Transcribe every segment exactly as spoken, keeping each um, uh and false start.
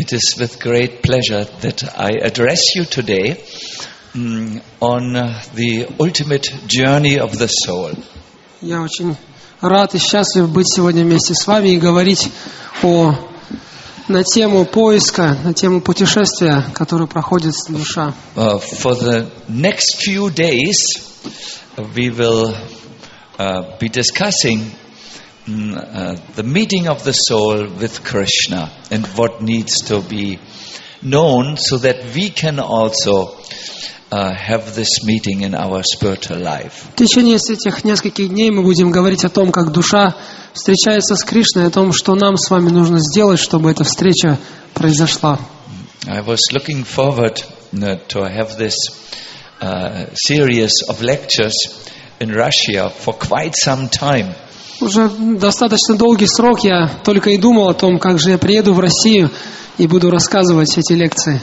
It is with great pleasure that I address you today um, on uh, the ultimate journey of the soul. Я очень рад и счастлив быть сегодня вместе с вами и говорить о, на тему поиска, на тему путешествия, которое проходит душа. Uh, for the next few days, we will uh, be discussing um, uh, the meeting of the soul with Krishna and what needs to be known so that we can also uh, have this meeting in our spiritual life. В течение этих нескольких дней мы будем говорить о том, как душа встречается с Кришной, о том, что нам с вами нужно сделать, чтобы эта встреча произошла. I was looking forward uh, to have this uh, series of lectures in Russia for quite some time. Уже достаточно долгий срок я только и думал о том, как же я приеду в Россию и буду рассказывать эти лекции.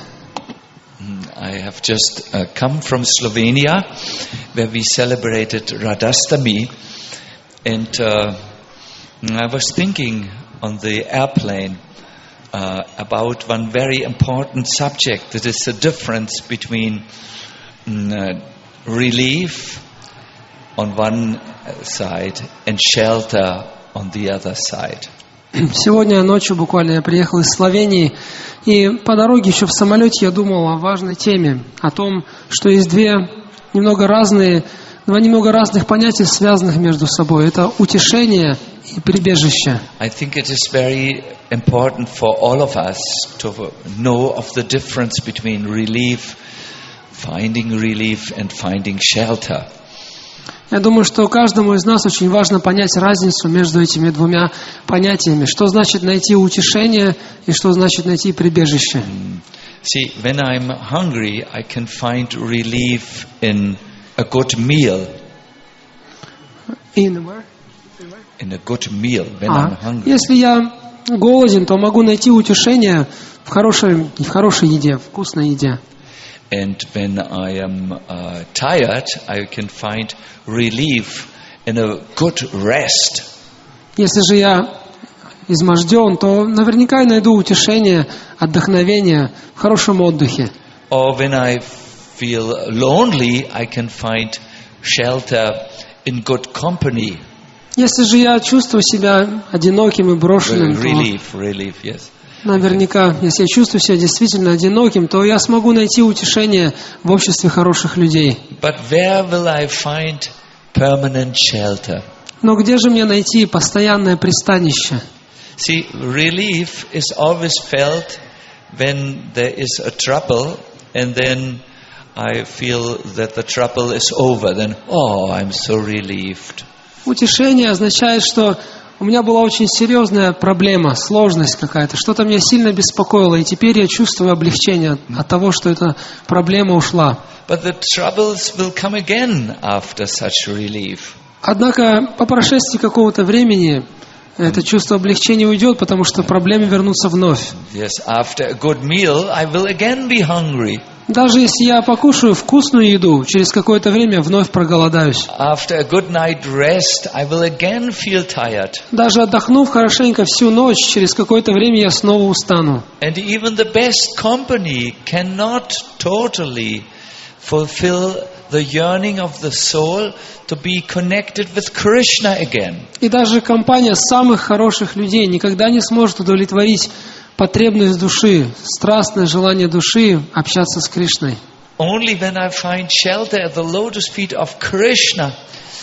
I have just uh, come from Slovenia, where we celebrated Radhastami, and uh, I was thinking on the airplane uh, about one very important subject, that is the difference between um, uh, relief on one side and shelter on the other side. Сегодня ночью буквально я приехал из Словении, и по дороге еще в самолете я думал о важной теме, о том, что есть две немного разные, два немного разных понятия, связанных между собой. Это утешение и прибежище. I think it is very important for all of us to know of the difference between relief, finding relief, and finding shelter. Я думаю, что каждому из нас очень важно понять разницу между этими двумя понятиями. Что значит найти утешение и что значит найти прибежище. See, when I'm hungry, I can find relief in a good meal. In where? In a good meal, when А, I'm hungry. если я голоден, то могу найти утешение в хорошей, в хорошей еде, в вкусной еде. And when I am uh, tired, I can find relief in a good rest. Если же я изможден, то наверняка я найду утешение, отдохновение в хорошем отдыхе. Or when I feel lonely, I can find shelter in good company. Если же я чувствую себя одиноким и брошенным, то Relief, relief, yes. наверняка, если я чувствую себя действительно одиноким, то я смогу найти утешение в обществе хороших людей. But where will I find permanent shelter? Но где же мне найти постоянное пристанище? See, relief is always felt when there is a trouble, and then I feel that the trouble is over. Then, oh, I'm so relieved. Утешение означает, что у меня была очень серьезная проблема, сложность какая-то, что-то меня сильно беспокоило, и теперь я чувствую облегчение от того, что эта проблема ушла. But the troubles will come again after such relief. Однако по прошествии какого-то времени это чувство облегчения уйдет, потому что проблемы вернутся вновь. Yes, after a good meal, I will again be hungry. Даже если я покушаю вкусную еду, через какое-то время вновь проголодаюсь. After a good night rest, I will again feel tired. Даже отдохнув хорошенько всю ночь, через какое-то время я снова устану. And even the best company cannot totally fulfill the yearning of the soul to be connected with Krishna again. И даже компания самых хороших людей никогда не сможет удовлетворить потребность души, страстное желание души общаться с Кришной. Only when I find shelter at the lotus feet of Krishna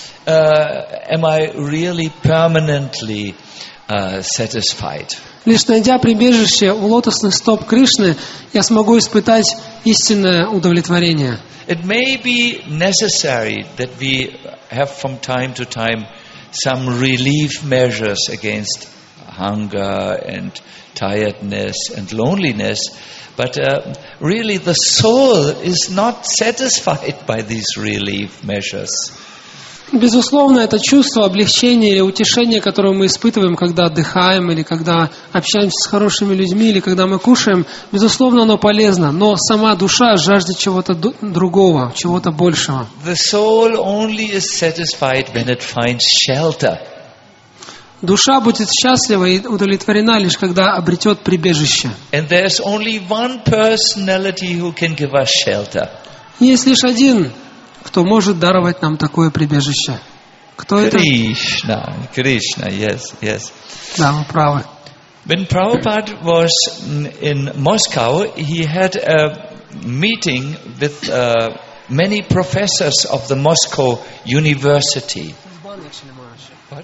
uh, am I really permanently uh, satisfied. Лишь найдя прибежище у лотосных стоп Кришны, я смогу испытать истинное удовлетворение. It may be necessary that we have from time to time some relief measures against hunger and tiredness and loneliness, but uh, really the soul is not satisfied by these relief measures. Безусловно, это чувство облегчения или утешения, которое мы испытываем, когда отдыхаем, или когда общаемся с хорошими людьми, или когда мы кушаем, безусловно, оно полезно, но сама душа жаждет чего-то другого, чего-то большего. The soul only is satisfied when it finds shelter. душа будет счастлива и удовлетворена лишь когда обретет прибежище. And there's only one personality who can give us shelter. Есть лишь один, кто может даровать нам такое прибежище. Кто это? Krishna, Krishna, yes, yes. Да, вы правы. When Prabhupada was in Moscow, he had a meeting with uh, many professors of the Moscow University. What?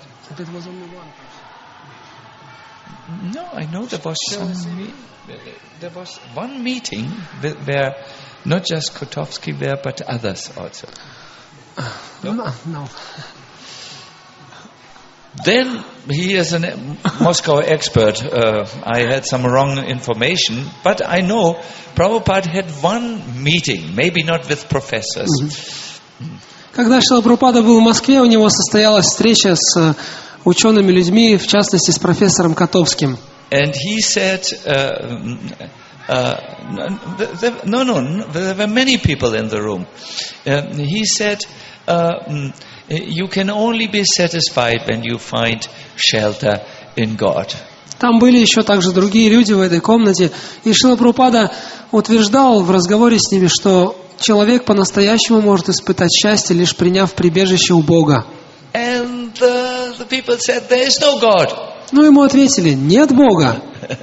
No, I know there was some. Me- there was one meeting with, where not just Kotovsky were, but others also. No, no. Then he is a Moscow expert. Uh, I had some wrong information, but I know Prabhupada had one meeting, maybe not with professors. Когда Шрила Прабхупада был в Москве, у него состоялась встреча с учеными людьми, в частности с профессором Котовским. And he said, uh, uh, no, no, there were many people in the room. Uh, he said, uh, you can only be satisfied when you find shelter in God. Там были еще также другие люди в этой комнате, и Шрила Прабхупада утверждал в разговоре с ними, что человек по-настоящему может испытать счастье, лишь приняв прибежище у Бога. And the, the people said, there is no God. Ну, ему ответили, нет Бога.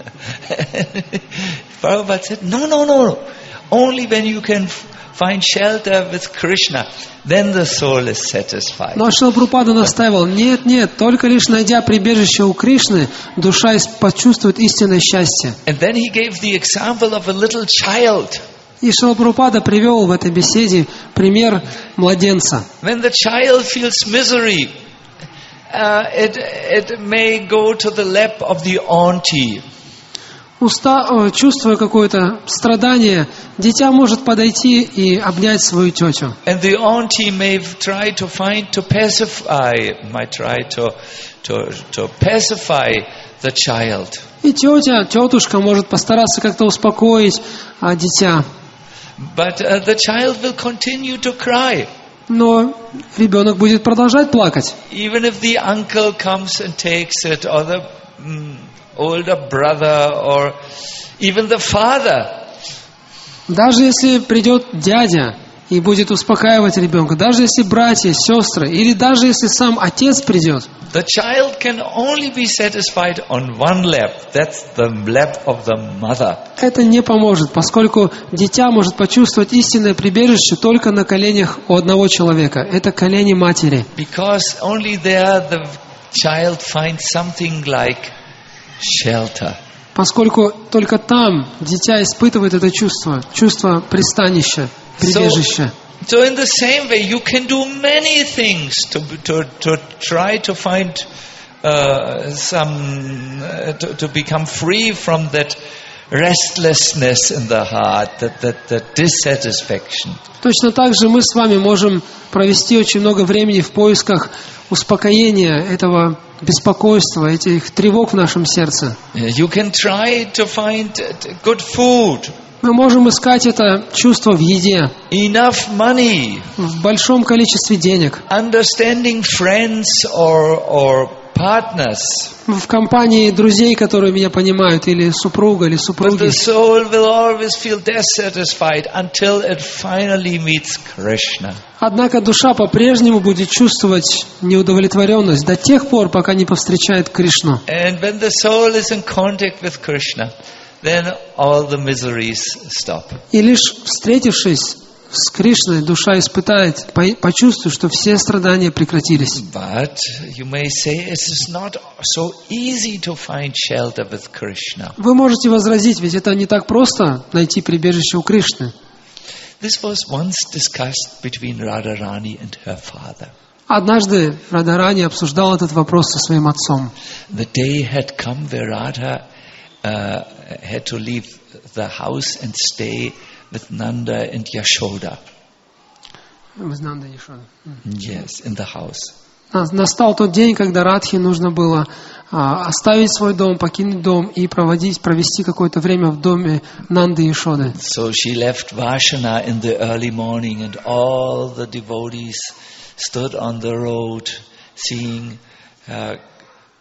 Prabhupada said, no, no, no. Only when you can find shelter with Krishna, then the soul is satisfied. Но Шрила Прабхупада настаивал, нет, нет, только лишь найдя прибежище у Кришны, душа почувствует истинное счастье. And then he gave the example of a little child. И Шрила Прабхупада привел в этой беседе пример младенца. When the child feels misery, uh, it, it may go to the lap of the auntie. Уста, чувствуя какое-то страдание, дитя может подойти и обнять свою тетю. And the auntie may try to find to pacify, might try to to to pacify the child. И тетя, тетушка может постараться как-то успокоить а, дитя. But uh, the child will continue to cry. Но ребенок будет продолжать плакать. Even if the uncle comes and takes it, or the mm, older brother, or even the father. Даже если придет дядя и будет успокаивать ребенка, даже если братья, сестры, или даже если сам отец придет, the child can only be satisfied on one lap. That's the lap of the mother. Это не поможет, поскольку дитя может почувствовать истинное прибежище только на коленях у одного человека. Это колени матери. Because only there the child finds something like shelter. Поскольку только там дитя испытывает это чувство, чувство пристанища, прибежища. So, so in the same way, you can do many things to to to try to find uh, some uh, to, to become free from that restlessness in the heart, that that that dissatisfaction. Точно так же мы с вами можем провести очень много времени в поисках успокоения этого беспокойства, этих тревог в нашем сердце. You can try to find good food. Мы можем искать это чувство в еде, enough money, в большом количестве денег, understanding friends or or partners. В компании друзей, которые меня понимают, или супруга, или супруги. But the soul will always feel dissatisfied until it finally meets Krishna. Однако душа по-прежнему будет чувствовать неудовлетворенность до тех пор, пока не повстречает Кришну. And when the soul is in contact with Krishna, then all the miseries stop. И лишь встретившись с Кришной, душа испытает, почувствует, что все страдания прекратились. But you may say it is not so easy to find shelter with Krishna. Вы можете возразить, ведь это не так просто найти прибежище у Кришны. This was once discussed between Radharani and her father. Однажды Радхарани обсуждал этот вопрос со своим отцом. The day had come where Radha uh, had to leave the house and stay with Nanda and Yashoda. With Nanda and Yashoda. Yes, in the house. Настал тот день, когда Радхе нужно было а, оставить свой дом, покинуть дом и проводить, провести какое-то время в доме Нанды и Яшоды. So she left Vashana in the early morning, and all the devotees stood on the road, seeing her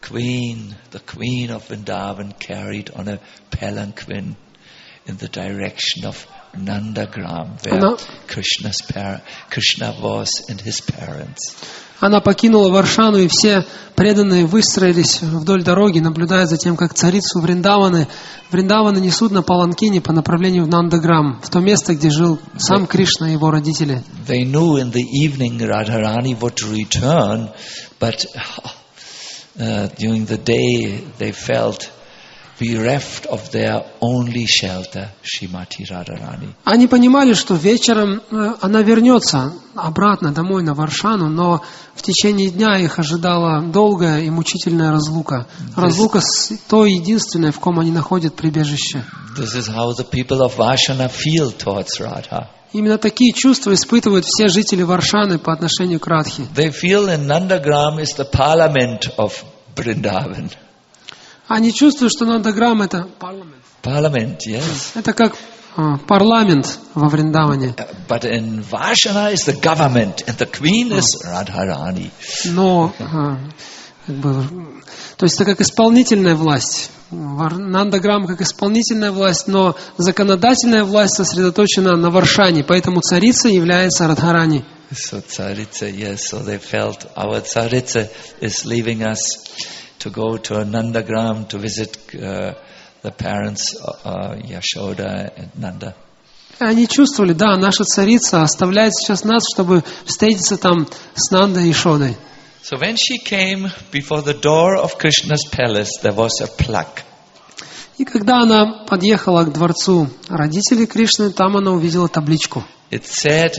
queen, the queen of Vrindavan, carried on a palanquin in the direction of Nandagram, where Она, Krishna's par- Krishna was and his parents. она покинула Варшану, и все преданные выстроились вдоль дороги, наблюдая за тем, как царицу Вриндаваны, Вриндаваны несут на паланкине по направлению в Нандаграм, в то место, где жил сам Кришна и его родители. They knew in the evening Radharani would return, but uh, during the day they felt bereft of their only shelter, Srimati Radharani. Они понимали, что вечером э, она вернется обратно домой на Варшану, но в течение дня их ожидала долгая и мучительная разлука. Разлука с той единственной, в ком они находят прибежище. This is how the people of Vashana feel towards Radha. Именно такие чувства испытывают все жители Варшаны по отношению к Радхе. They feel in Nandagram is the parliament of Vrindavan. Они чувствуют, что Нандаграм — это парламент. Parliament, yes. Это как э, парламент во Вриндаване. Uh, But in Vashana is the government, and the queen is Radharani. Но, э, как бы, то есть это как исполнительная власть. Вар- Нандаграм как исполнительная власть, но законодательная власть сосредоточена на Варшане, поэтому царицей является Радхарани. So Tsaritsa, yes, so they felt our Tsaritsa is leaving us to go to Nandagram to visit uh, the parents uh, Yashoda and Nanda. Они чувствовали, да, наша царица оставляет сейчас нас, чтобы встретиться там с Нандой и Шодой. So when she came before the door of Krishna's palace, there was a plaque. И когда она подъехала к дворцу родителей Кришны, там она увидела табличку. It said,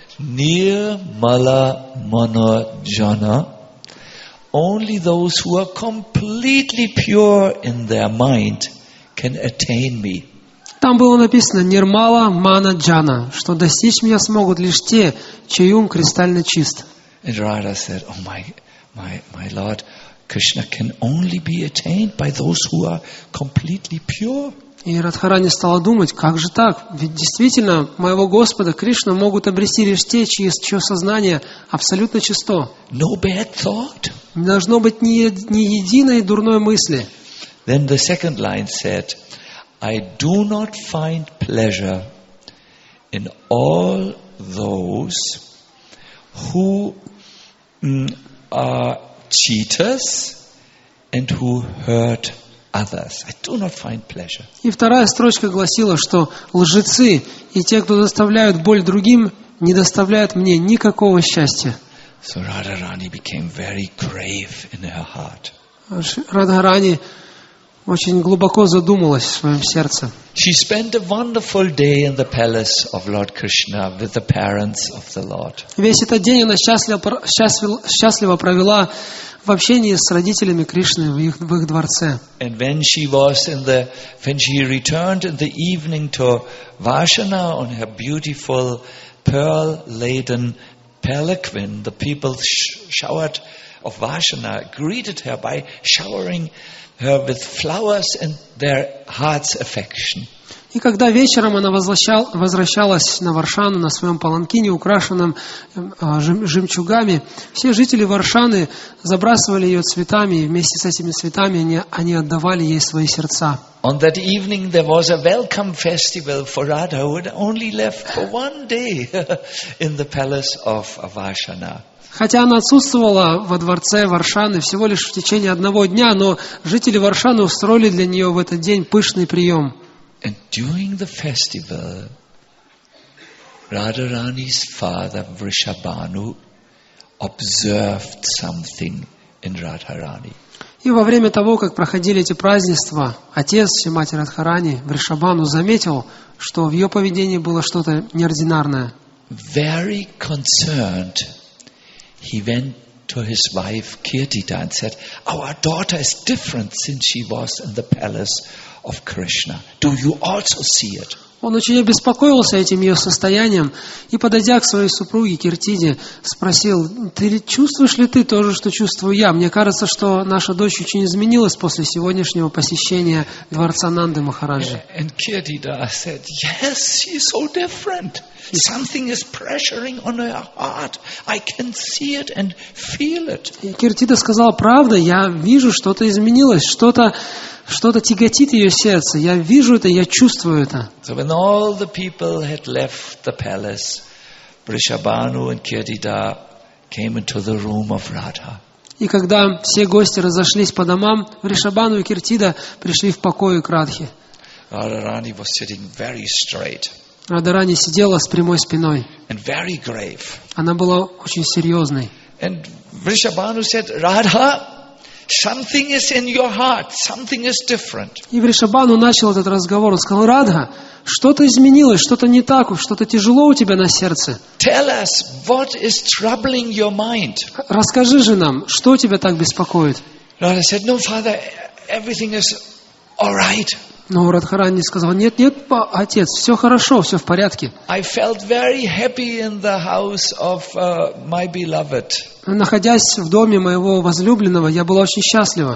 Nirmala Manojana, only those who are completely pure in their mind can attain me. Там было написано «Нирмала Мана Джана», что достичь меня смогут лишь те, чей ум кристально чист. And Radha said, oh my, my, my Lord, Krishna can only be attained by those who are completely pure. И Радхарани стала думать, как же так? Ведь действительно, моего Господа Кришну могут обрести лишь те, чьи, чье сознание абсолютно чисто. No bad thought. Не должно быть ни, ни единой дурной мысли. Then the second line said, I do not find pleasure in all those who mm, are cheaters and who hurt others. I do not find pleasure. И вторая строчка гласила, что лжецы и те, кто доставляют боль другим, не доставляют мне никакого счастья. So Radharani became very grave in her heart. Радхарани очень глубоко задумалась в своем сердце. She spent a wonderful day in the palace of Lord Krishna with the parents of the Lord. Весь этот день она счастливо, счастливо, счастливо провела в общении с родителями Кришны в их, в их дворце. And when she was in the, when she returned in the evening to Vashana on her beautiful pearl-laden palanquin, the people sh- showered of Vashana greeted her by showering her with flowers and their heart's affection. И когда вечером она возвращал, возвращалась на Варшану на своем паланкине, украшенном э, жем, жемчугами, все жители Варшаны забрасывали ее цветами, и вместе с этими цветами они, они отдавали ей свои сердца. On that evening there was a welcome festival for Radha, who had only left for one day in the palace of Vashana. Хотя она отсутствовала во дворце Варшаны всего лишь в течение одного дня, но жители Варшаны устроили для нее в этот день пышный прием. And during the festival, Radharani's father Vrishabhanu observed something in Radharani. И во время того, как проходили эти празднества, отец Шримати Радхарани Вришабхану заметил, что в ее поведении было что-то неординарное. Very concerned, he went to his wife Kirtita and said, our daughter is different since she was in the palace of Krishna. Do you also see it? Он очень обеспокоился этим ее состоянием и, подойдя к своей супруге Киртиде, спросил: «Ты чувствуешь ли ты то же, что чувствую я? Мне кажется, что наша дочь очень изменилась после сегодняшнего посещения дворца Нанды Махараджи». And Kirtida said, yes, she's so different. Something is pressuring on her heart. I can see it and feel it. И Киртида сказала: «Правда, я вижу, что-то изменилось, что-то что-то тяготит ее сердце. Я вижу это, я чувствую это». So when all the people had left the palace, Vrishabhanu and Kirtida came into the room of Radha. И когда все гости разошлись по домам, Вришабхану и Киртида пришли в покои к Радхе. Radharani was sitting very straight Радхарани сидела с прямой спиной. and very grave. Она была очень серьезной. And Vrishabhanu said, Radha, something is in your heart, something is different. И Вришабхану начал этот разговор. Он сказал: «Радха, что-то изменилось, что-то не так, что-то тяжело у тебя на сердце. Tell us what is troubling your mind. Расскажи же нам, что тебя так беспокоит». Radha said, no, father, everything is all right. Но Радхарани сказал: «Нет, нет, па- отец, все хорошо, все в порядке». I felt very happy in the house of uh, my beloved. Находясь в доме моего возлюбленного, я была очень счастлива.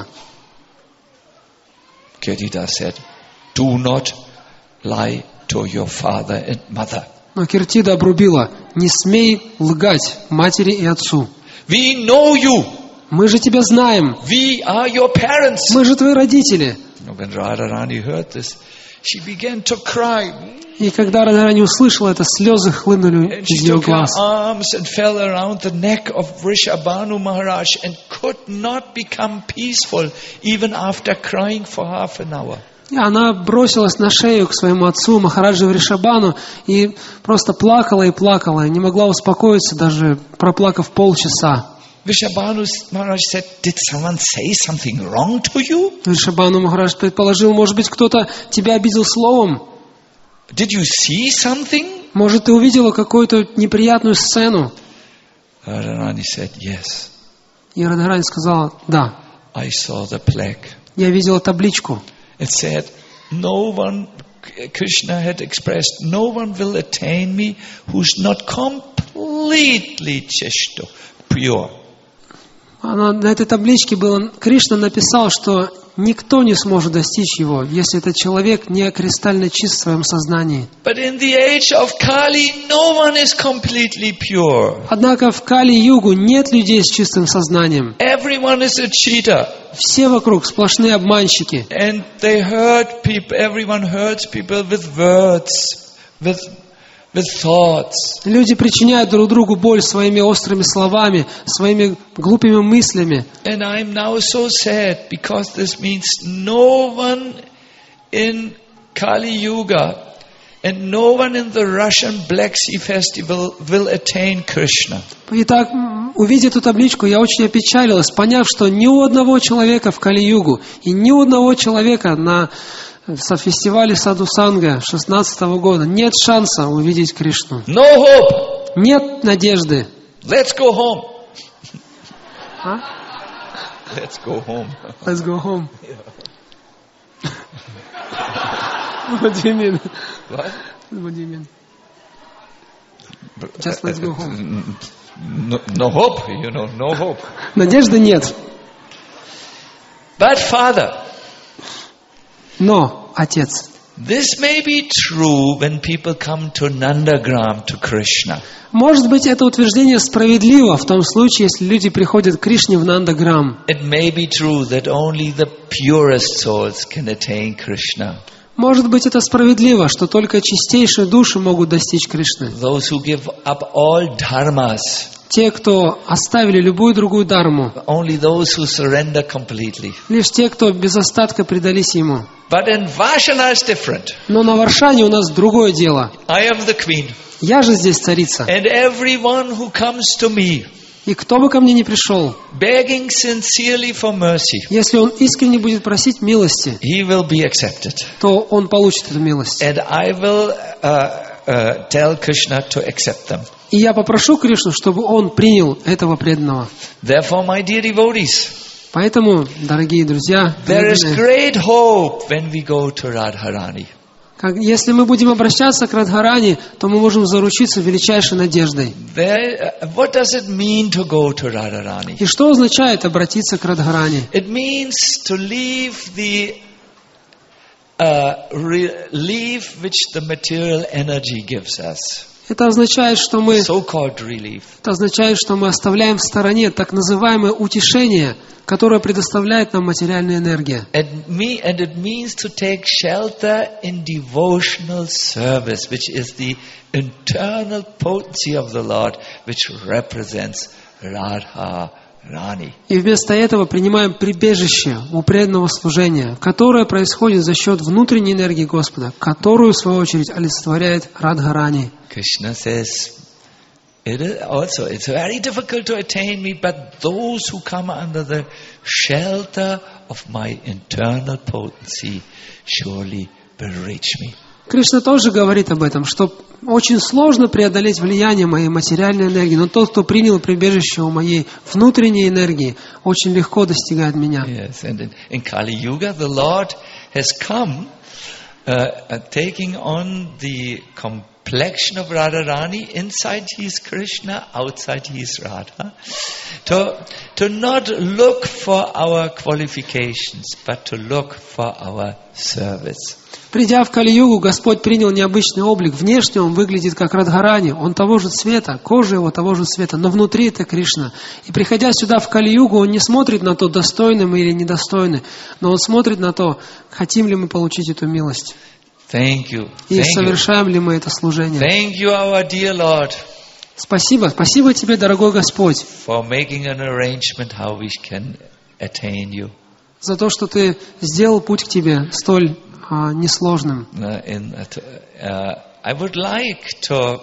Kirtida said, do not lie to your father and mother. Но Киртида обрубила: «Не смей лгать матери и отцу. We know you. Мы же тебя знаем. We are your parents. Мы же твои родители». When Radharani heard this, she began to cry. И когда Радхарани услышала это, слезы хлынули And из she ее took her глаз. arms and fell around the neck of Vrishabhanu Maharaj and could not become peaceful even after crying for half an hour. И она бросилась на шею к своему отцу, Махараджи Вришабхану, и просто плакала и плакала, и не могла успокоиться, даже проплакав полчаса. Vrishabhanu Maharaj said, did someone say something wrong to you? Вришабхану Махарадж предположил: «Может быть, кто-то тебя обидел словом? Did you see something? Может, ты увидела какую-то неприятную сцену?» Radharani said, yes. И Радхарани сказала: «Да, I saw the plaque. я видела табличку». It said, no one, Krishna had expressed, no one will attain me who's not completely chishto, pure. Она, на этой табличке было, Кришна написал, что никто не сможет достичь его, если этот человек не кристально чист в своем сознании. But in the age of Kali, no one is completely pure. Однако в Кали-югу нет людей с чистым сознанием. Everyone is a cheater. Все вокруг сплошные обманщики. And they hurt people, everyone hurts people with words, with, with thoughts. Люди причиняют друг другу боль своими острыми словами, своими глупыми мыслями. And I'm now so sad because this means no one in Kali Yuga and no one in the Russian Black Sea Festival will attain Krishna. Итак, увидев эту табличку, я очень опечалилась, поняв, что ни у одного человека в Кали-югу и ни у одного человека на фестивале Саду-санга шестнадцатого года нет шанса увидеть Кришну. No hope. Нет надежды. Let's go home. А? Let's go home. Let's go home. What do you mean? What? What do you mean? Just let's go home. No, no hope, you know, no hope. Надежды нет. But Father, Но, Отец, this may be true when people come to Nandagram to Krishna. может быть, это утверждение справедливо в том случае, если люди приходят к Кришне в Нандаграм. It may be true that only the purest souls can attain Krishna. Может быть, это справедливо, что только чистейшие души могут достичь Кришны. Those who give up all dharmas, Те, кто оставили любую другую дарму, only those who surrender completely. лишь те, кто без остатка предались Ему. But in Vashana is different. Но на Варшане у нас другое дело. I am the queen. Я же здесь царица. And everyone who comes to me, И кто бы ко мне ни пришел, begging sincerely for mercy, если он искренне будет просить милости, he will be accepted. то он получит эту милость. And I will uh, uh, tell Krishna to accept them. И я попрошу Кришну, чтобы он принял этого преданного. Therefore, my dear devotees, Поэтому, дорогие друзья, There is преданные, great hope when we go to Radharani. как, если мы будем обращаться к Радхарани, то мы можем заручиться величайшей надеждой. There, uh, what does it mean to go to Radharani? И что означает обратиться к Радхарани? It means to leave the uh, relief which the material energy gives us. Это означает, что мы, So-called relief. это означает, что мы оставляем в стороне так называемое утешение, которое предоставляет нам материальная энергия. And, me, and it means to take shelter in devotional service, which is the internal potency of the Lord, which represents Radha Rani. И вместо этого принимаем прибежище у преданного служения, которое происходит за счет внутренней энергии Господа, которую, в свою очередь, олицетворяет Радхарани. Krishna says, it is also, it's very difficult to attain me, but those who come under the shelter of my internal potency surely will reach me. Кришна тоже говорит об этом, что очень сложно преодолеть влияние моей материальной энергии, но тот, кто принял прибежище у моей внутренней энергии, очень легко достигает меня. Yes, and in, in Kali Yuga, the Lord has come, uh, uh, taking on the complexion of Radharani. Inside he is Krishna, outside he is Radha. To, to not look for our qualifications, but to look for our service. Придя в Кали-югу, Господь принял необычный облик. Внешне он выглядит как Радхарани, он того же цвета, кожа его того же цвета, но внутри это Кришна. И приходя сюда в Кали-югу, он не смотрит на то, достойны мы или недостойны, но он смотрит на то, хотим ли мы получить эту милость. Thank you. И Thank совершаем you. ли мы это служение. Thank you, our dear Lord, Спасибо, спасибо тебе, дорогой Господь, for making an arrangement how we can attain you. за то, что ты сделал путь к тебе столь а, несложным. Uh, in, uh, I would like to.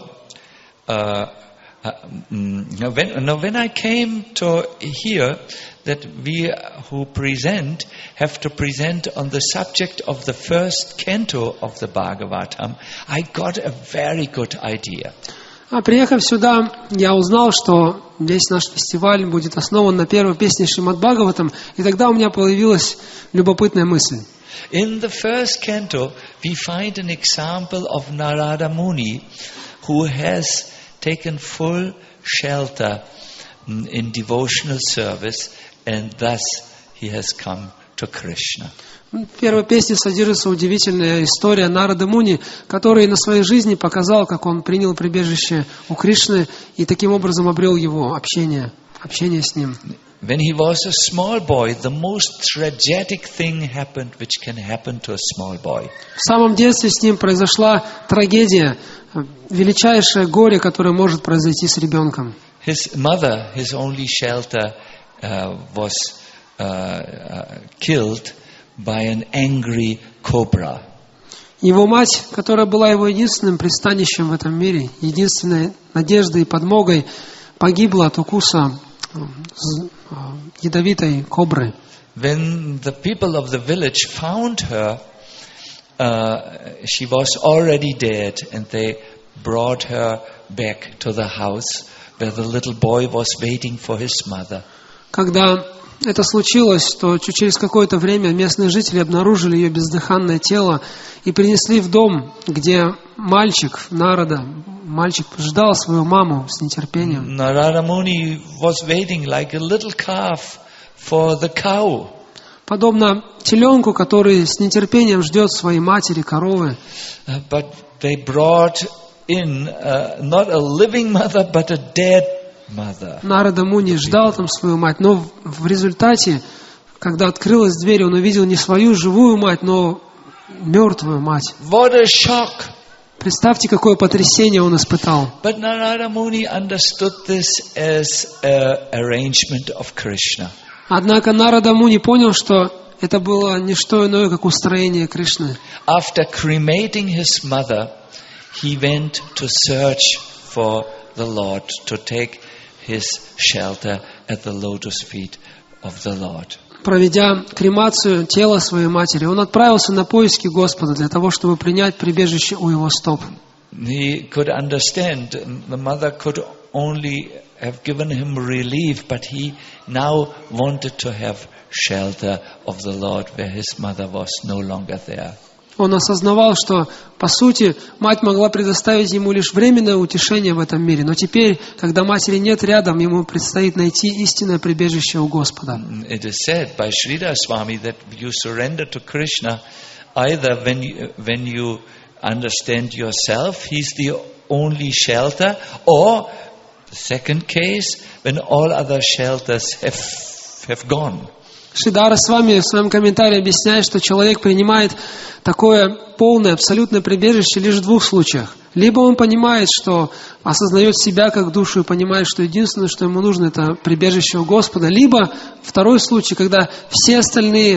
Uh, uh, mm, when, now when I came to hear that we who present have to present on the subject of the first canto of the Bhagavatam, I got a very good idea. А приехав сюда, я узнал, что весь наш фестиваль будет основан на первой песне Шримад Бхагаватам, и тогда у меня появилась любопытная мысль. In the first canto, we find an example of Narada Muni, who has taken full shelter in devotional service, and thus he has come to Krishna. В первой песне содержится удивительная история Нарады Муни, который на своей жизни показал, как он принял прибежище у Кришны и таким образом обрел его общение, общение с ним. When he was a small boy, the most tragic thing happened which can happen to a small boy. В самом детстве с ним произошла трагедия, величайшее горе, которое может произойти с ребенком. His mother, his only shelter, uh, was uh, uh, killed by an angry cobra. Его мать, которая была его единственным пристанищем в этом мире, единственной надеждой и подмогой, погибла от укуса ядовитой кобры. When the people of the village found her, uh, she was already dead, and they brought her back to the house where the little boy was waiting for his mother. Когда это случилось, то через какое-то время местные жители обнаружили ее бездыханное тело и принесли в дом, где мальчик, Нарада, мальчик ждал свою маму с нетерпением. Narada Muni was waiting like a little calf for the cow. Подобно теленку, который с нетерпением ждет своей матери, коровы. Uh, but they brought in uh, not a living mother, but a dead mother. Нарада Муни ждал там свою мать, но в результате, когда открылась дверь, он увидел не свою живую мать, но мертвую мать. What a shock! Представьте, какое потрясение он испытал. But Narada Muni understood this as an arrangement of Krishna. Однако Нарада Муни понял, что это было не что иное, как устроение Кришны. After cremating his mother, he went to search for the Lord, to take his shelter at the lotus feet of the Lord. Проведя кремацию тела своей матери, он отправился на поиски Господа для того, чтобы принять прибежище у его стоп. He could understand, the mother could only have given him relief, but he now wanted to have shelter of the Lord where his mother was no longer there. Он осознавал, что, по сути, мать могла предоставить ему лишь временное утешение в этом мире. Но теперь, когда матери нет рядом, ему предстоит найти истинное прибежище у Господа. It is said by Sridhar Swami that you surrender to Krishna either when you, when you understand yourself, he's the only shelter, or the second case, when all other shelters have, have gone. Шридхара Свами в своем комментарии объясняет, что человек принимает такое полное, абсолютное прибежище лишь в двух случаях. Либо он понимает, что осознает себя как душу и понимает, что единственное, что ему нужно, это прибежище у Господа. Либо второй случай, когда все остальные,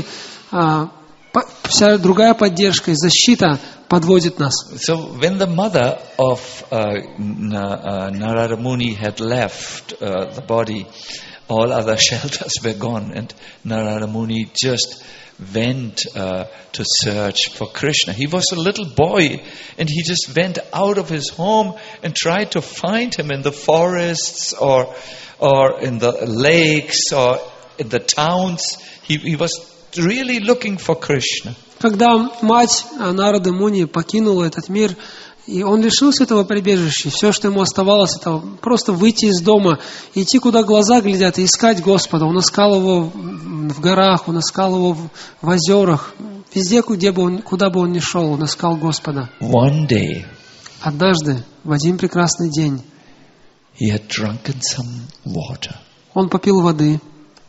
вся другая поддержка и защита подводит нас. So when the mother of uh, Narada Muni had left uh, the body, all other shelters were gone, and Narada Muni just went uh, to search for Krishna. He was a little boy, and he just went out of his home and tried to find him in the forests or or in the lakes or in the towns. He, he was really looking for Krishna. Когда мать Нарады Муни покинула этот мир, и он лишился этого прибежища, все, что ему оставалось, это просто выйти из дома, идти, куда глаза глядят, и искать Господа. Он искал его в горах, он искал его в, в озерах, везде, где бы он, куда бы он ни шел, он искал Господа. One day, однажды, в один прекрасный день, he had drunken some water, он попил воды,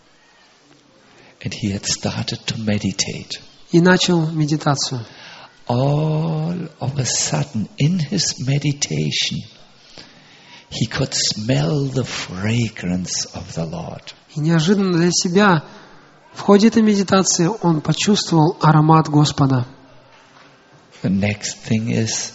and he had started to meditate. И начал медитацию. All of a sudden, in his meditation, he could smell the fragrance of the Lord. И неожиданно для себя в ходе этой медитации он почувствовал аромат Господа. The next thing is,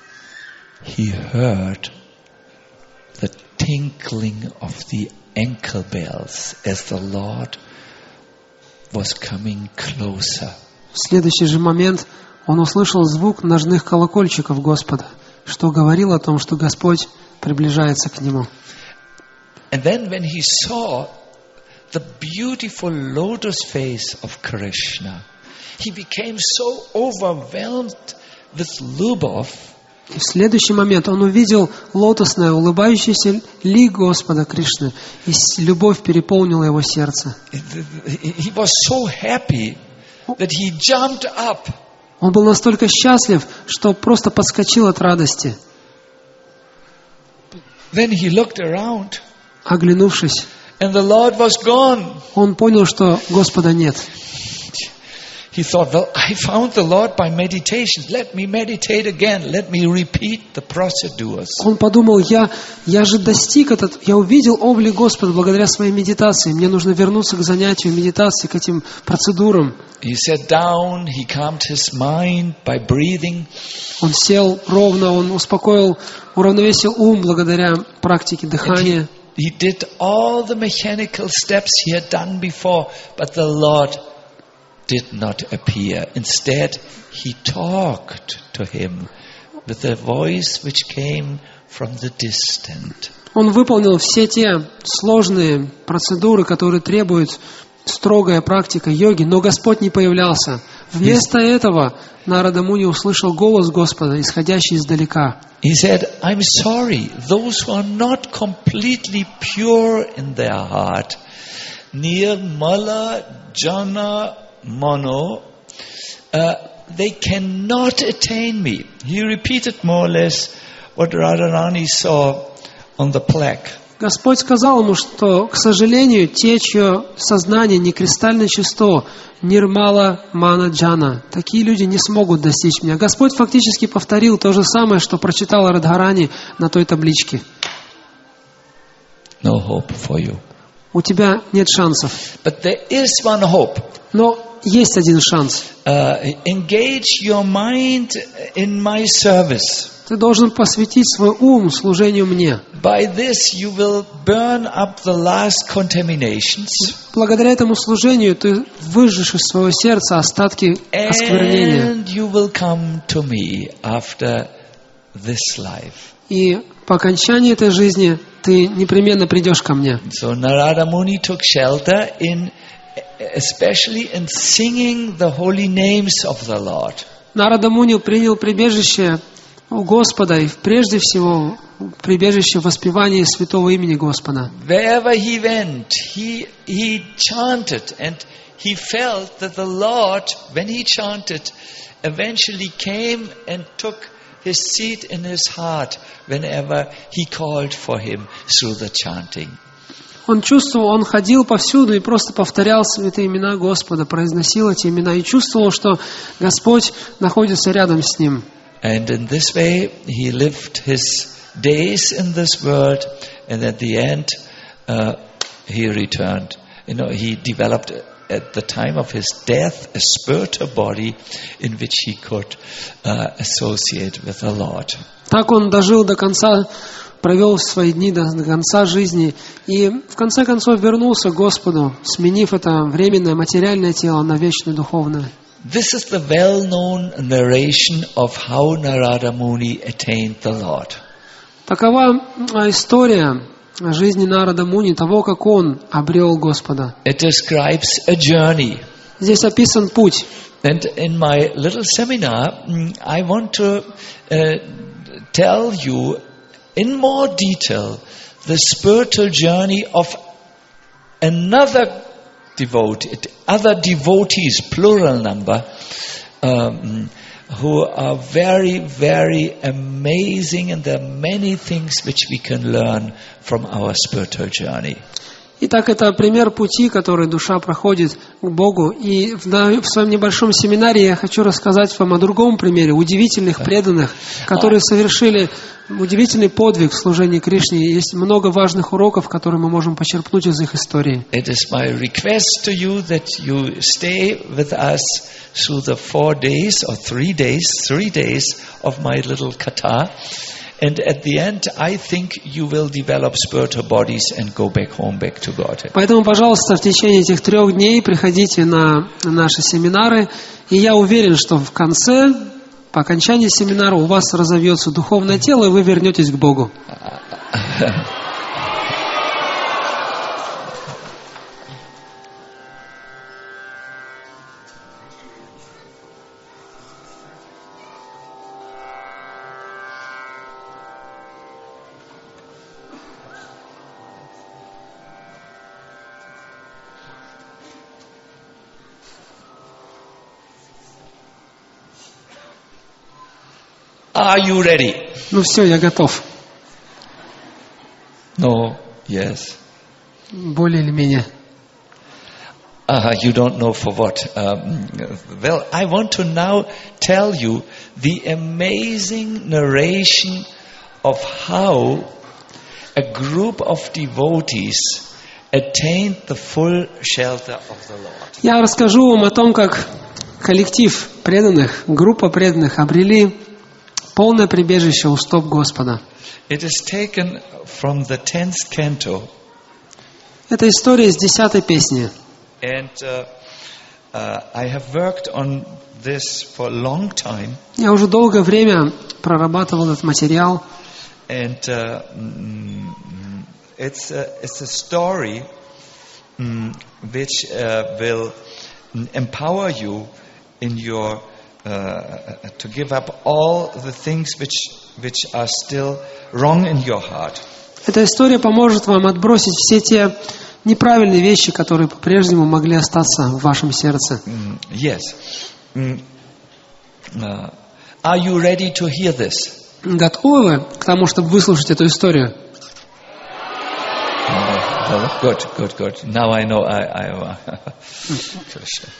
he heard the tinkling of the ankle bells as the Lord was coming closer. В следующий же момент он услышал звук ножных колокольчиков Господа, что говорило о том, что Господь приближается к нему. And then when he saw the beautiful lotus face of Krishna, he became so overwhelmed with lubov. И в следующий момент он увидел лотосное, улыбающееся лик Господа Кришны, и любовь переполнила его сердце. He was so happy that he jumped up. Он был настолько счастлив, что просто подскочил от радости. Then he looked around, оглянувшись, and the Lord was gone. Он понял, что Господа нет. He thought, well, I found the Lord by meditation. Let me meditate again. Let me repeat the procedures. Он подумал, я, я же достиг этот, я увидел облик Господа благодаря своей медитации. Мне нужно вернуться к занятию медитации, к этим процедурам. He sat down. He calmed his mind by breathing. Он сел ровно, он успокоил, уравновесил ум благодаря практике дыхания. He, he did all the mechanical steps he had done before, but the Lord did not appear. Instead, he talked to him with a voice which came from the distant. Он выполнил все те сложные процедуры, которые требуют строгая практика йоги, но Господь не появлялся. Вместо этого Нарада Муни услышал голос Господа, исходящий издалека. He said, I'm sorry, those who are not completely pure in their heart, Nirmala Jana Mano, uh, they cannot attain me. He repeated more or less what Radharani saw on the plaque. Господь сказал ему, что, к сожалению, те, чье сознание не кристально чисто, Нирмала Мана Джана, такие люди не смогут достичь меня. Господь фактически повторил то же самое, что прочитал Радхарани на той табличке. No hope for you. У тебя нет шансов. But there is one hope. Но есть один шанс. Uh, engage your mind in my service. Ты должен посвятить свой ум служению мне. By this you will burn up the last contaminations. Благодаря этому служению ты выжжешь из своего сердца остатки осквернения. And you will come to me after this life. И по окончании этой жизни ты непременно придешь ко мне. So Narada Muni took shelter in, especially in singing the holy names of the Lord. Нарада Муни принял прибежище у Господа, и прежде всего прибежище в воспевании святого имени Господа. Wherever he went, he, he chanted, and he felt that the Lord, when he chanted, eventually came and took his seat in his heart whenever he called for him through the chanting. Он чувствовал, он ходил повсюду и просто повторял святые имена Господа, произносил эти имена и чувствовал, что Господь находится рядом с ним. And in this way, he lived his days in this world, and at the end, uh, he returned. You know, he developed at the time of his death a spiritual body in which he could uh, associate with the Lord. Так он дожил до конца, провел свои дни до, до конца жизни и в конце концов вернулся к Господу, сменив это временное материальное тело на вечное духовное. This is the well-known narration of how Narada Muni attained the Lord. Такова история жизни Нарада Муни, того, как он обрел Господа. It describes a journey. Здесь описан путь. And in my little seminar, I want to uh, tell you in more detail the spiritual journey of another devotee, other devotees, plural number, um, who are very, very amazing, and there are many things which we can learn from our spiritual journey. Итак, это пример пути, который душа проходит к Богу. И в, в своем небольшом семинаре я хочу рассказать вам о другом примере удивительных преданных, которые совершили удивительный подвиг в служении Кришне. Есть много важных уроков, которые мы можем почерпнуть из их истории. It is my request to you that you stay with us through the four days or three days, three days of my little kata. And at the end, I think you will develop spiritual bodies and go back home, back to God. Поэтому, пожалуйста, в течение этих трех дней приходите на наши семинары, и я уверен, что в конце, по окончании семинара, у вас разовьется духовное тело, и вы вернетесь к Богу. Are you ready? Ну все, я готов. No, yes. Более или менее. Uh, you don't know for what. Um, well, I want to now tell you the amazing narration of how a group of devotees attained the full shelter of the Lord. Я расскажу вам о том, как коллектив преданных, группа преданных обрели полное прибежище у стоп Господа. It is taken from the tenth canto. Это история из десятой песни. And uh, uh, I have worked on this for a long time. Я уже долгое время прорабатывал этот материал. And uh, it's, a, it's a story um, which uh, will empower you in your uh, to give up all the things which which are still wrong in your heart. Эта история поможет вам отбросить все те неправильные вещи, которые по-прежнему могли остаться в вашем сердце. Mm, yes. Mm, uh, are you ready to hear this? Готовы вы к тому, чтобы выслушать эту историю? Oh, good, good, good. Now I know I, I Krishna.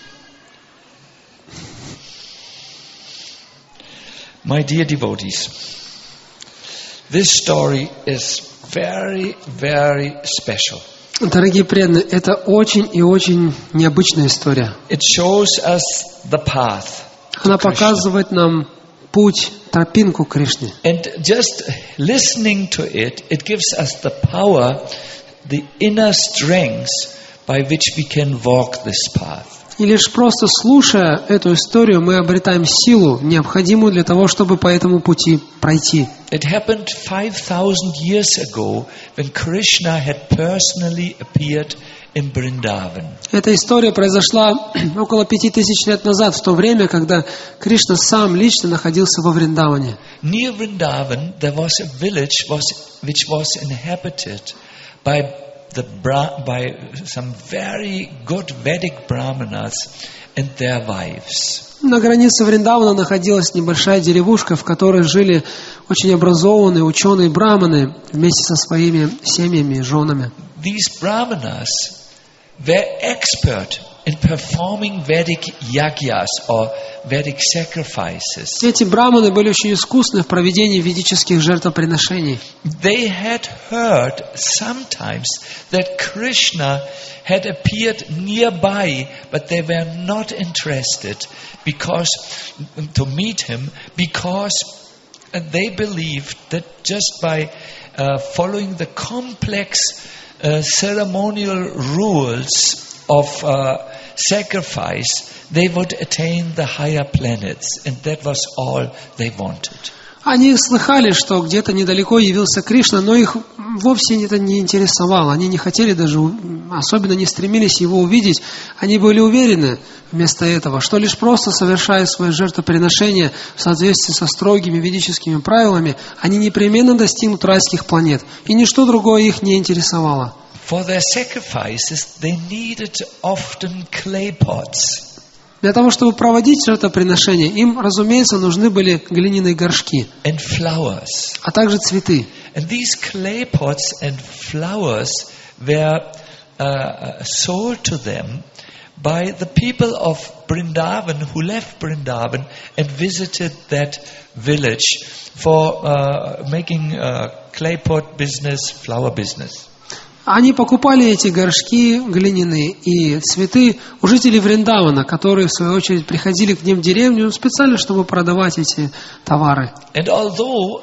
My dear devotees, this story is very, very special. Дорогие преданные, это очень и очень необычная история. It shows us the path. Она показывает нам путь, тропинку к Кришне. And just listening to it, it gives us the power, the inner strength by which we can walk this path. И лишь просто слушая эту историю, мы обретаем силу, необходимую для того, чтобы по этому пути пройти. It happened five thousand years ago when Krishna had personally appeared in Vrindavan. Эта история произошла около пяти тысяч лет назад, в то время, когда Кришна сам лично находился во Вриндаване. Near Vrindavan there was a village was, which was inhabited by the Bra- by some very good Vedic Brahmanas and their wives. На границе Вриндавана находилась небольшая деревушка, в которой жили очень образованные ученые браманы вместе со своими семьями и женами. These Brahmanas were expert in performing Vedic yagyas or Vedic sacrifices. Эти браманы были очень искусны в проведении ведических жертвоприношений. They had heard sometimes that Krishna had appeared nearby, but they were not interested because to meet him because they believed that just by uh, following the complex uh, ceremonial rules of uh, sacrifice, they would attain the higher planets, and that was all they wanted. Они слыхали, что где-то недалеко явился Кришна, но их вовсе это не интересовало. Они не хотели даже, особенно не стремились его увидеть. Они были уверены вместо этого, что лишь просто совершая свои жертвоприношения в соответствии со строгими ведическими правилами, они непременно достигнут райских планет. И ничто другое их не интересовало. For their sacrifices, they needed often clay pots. Для того, чтобы проводить жертвоприношения, им, разумеется, нужны были глиняные горшки, And flowers. а также цветы. And these clay pots and flowers were uh, sold to them by the people of Vrindavan who left Vrindavan and visited that village for uh, making uh, clay pot business, flower business. Они покупали эти горшки глиняные и цветы у жителей Вриндавана, которые, в свою очередь, приходили к ним в деревню специально, чтобы продавать эти товары. And although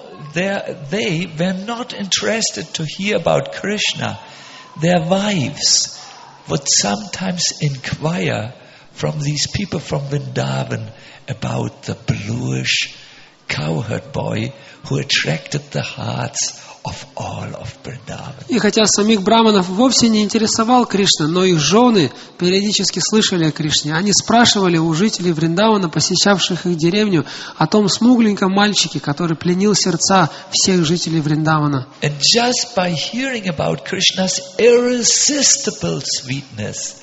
they were not interested to hear about Krishna, their wives would sometimes inquire from these people from Vrindavan about the bluish cowherd boy who attracted the hearts of all of Vrindavan. И хотя самих браманов вовсе не интересовал Кришна, но их жены периодически слышали о Кришне. Они спрашивали у жителей Вриндавана, посещавших их деревню, о том смугленьком мальчике, который пленил сердца всех жителей Вриндавана. And just by hearing about Krishna's irresistible sweetness,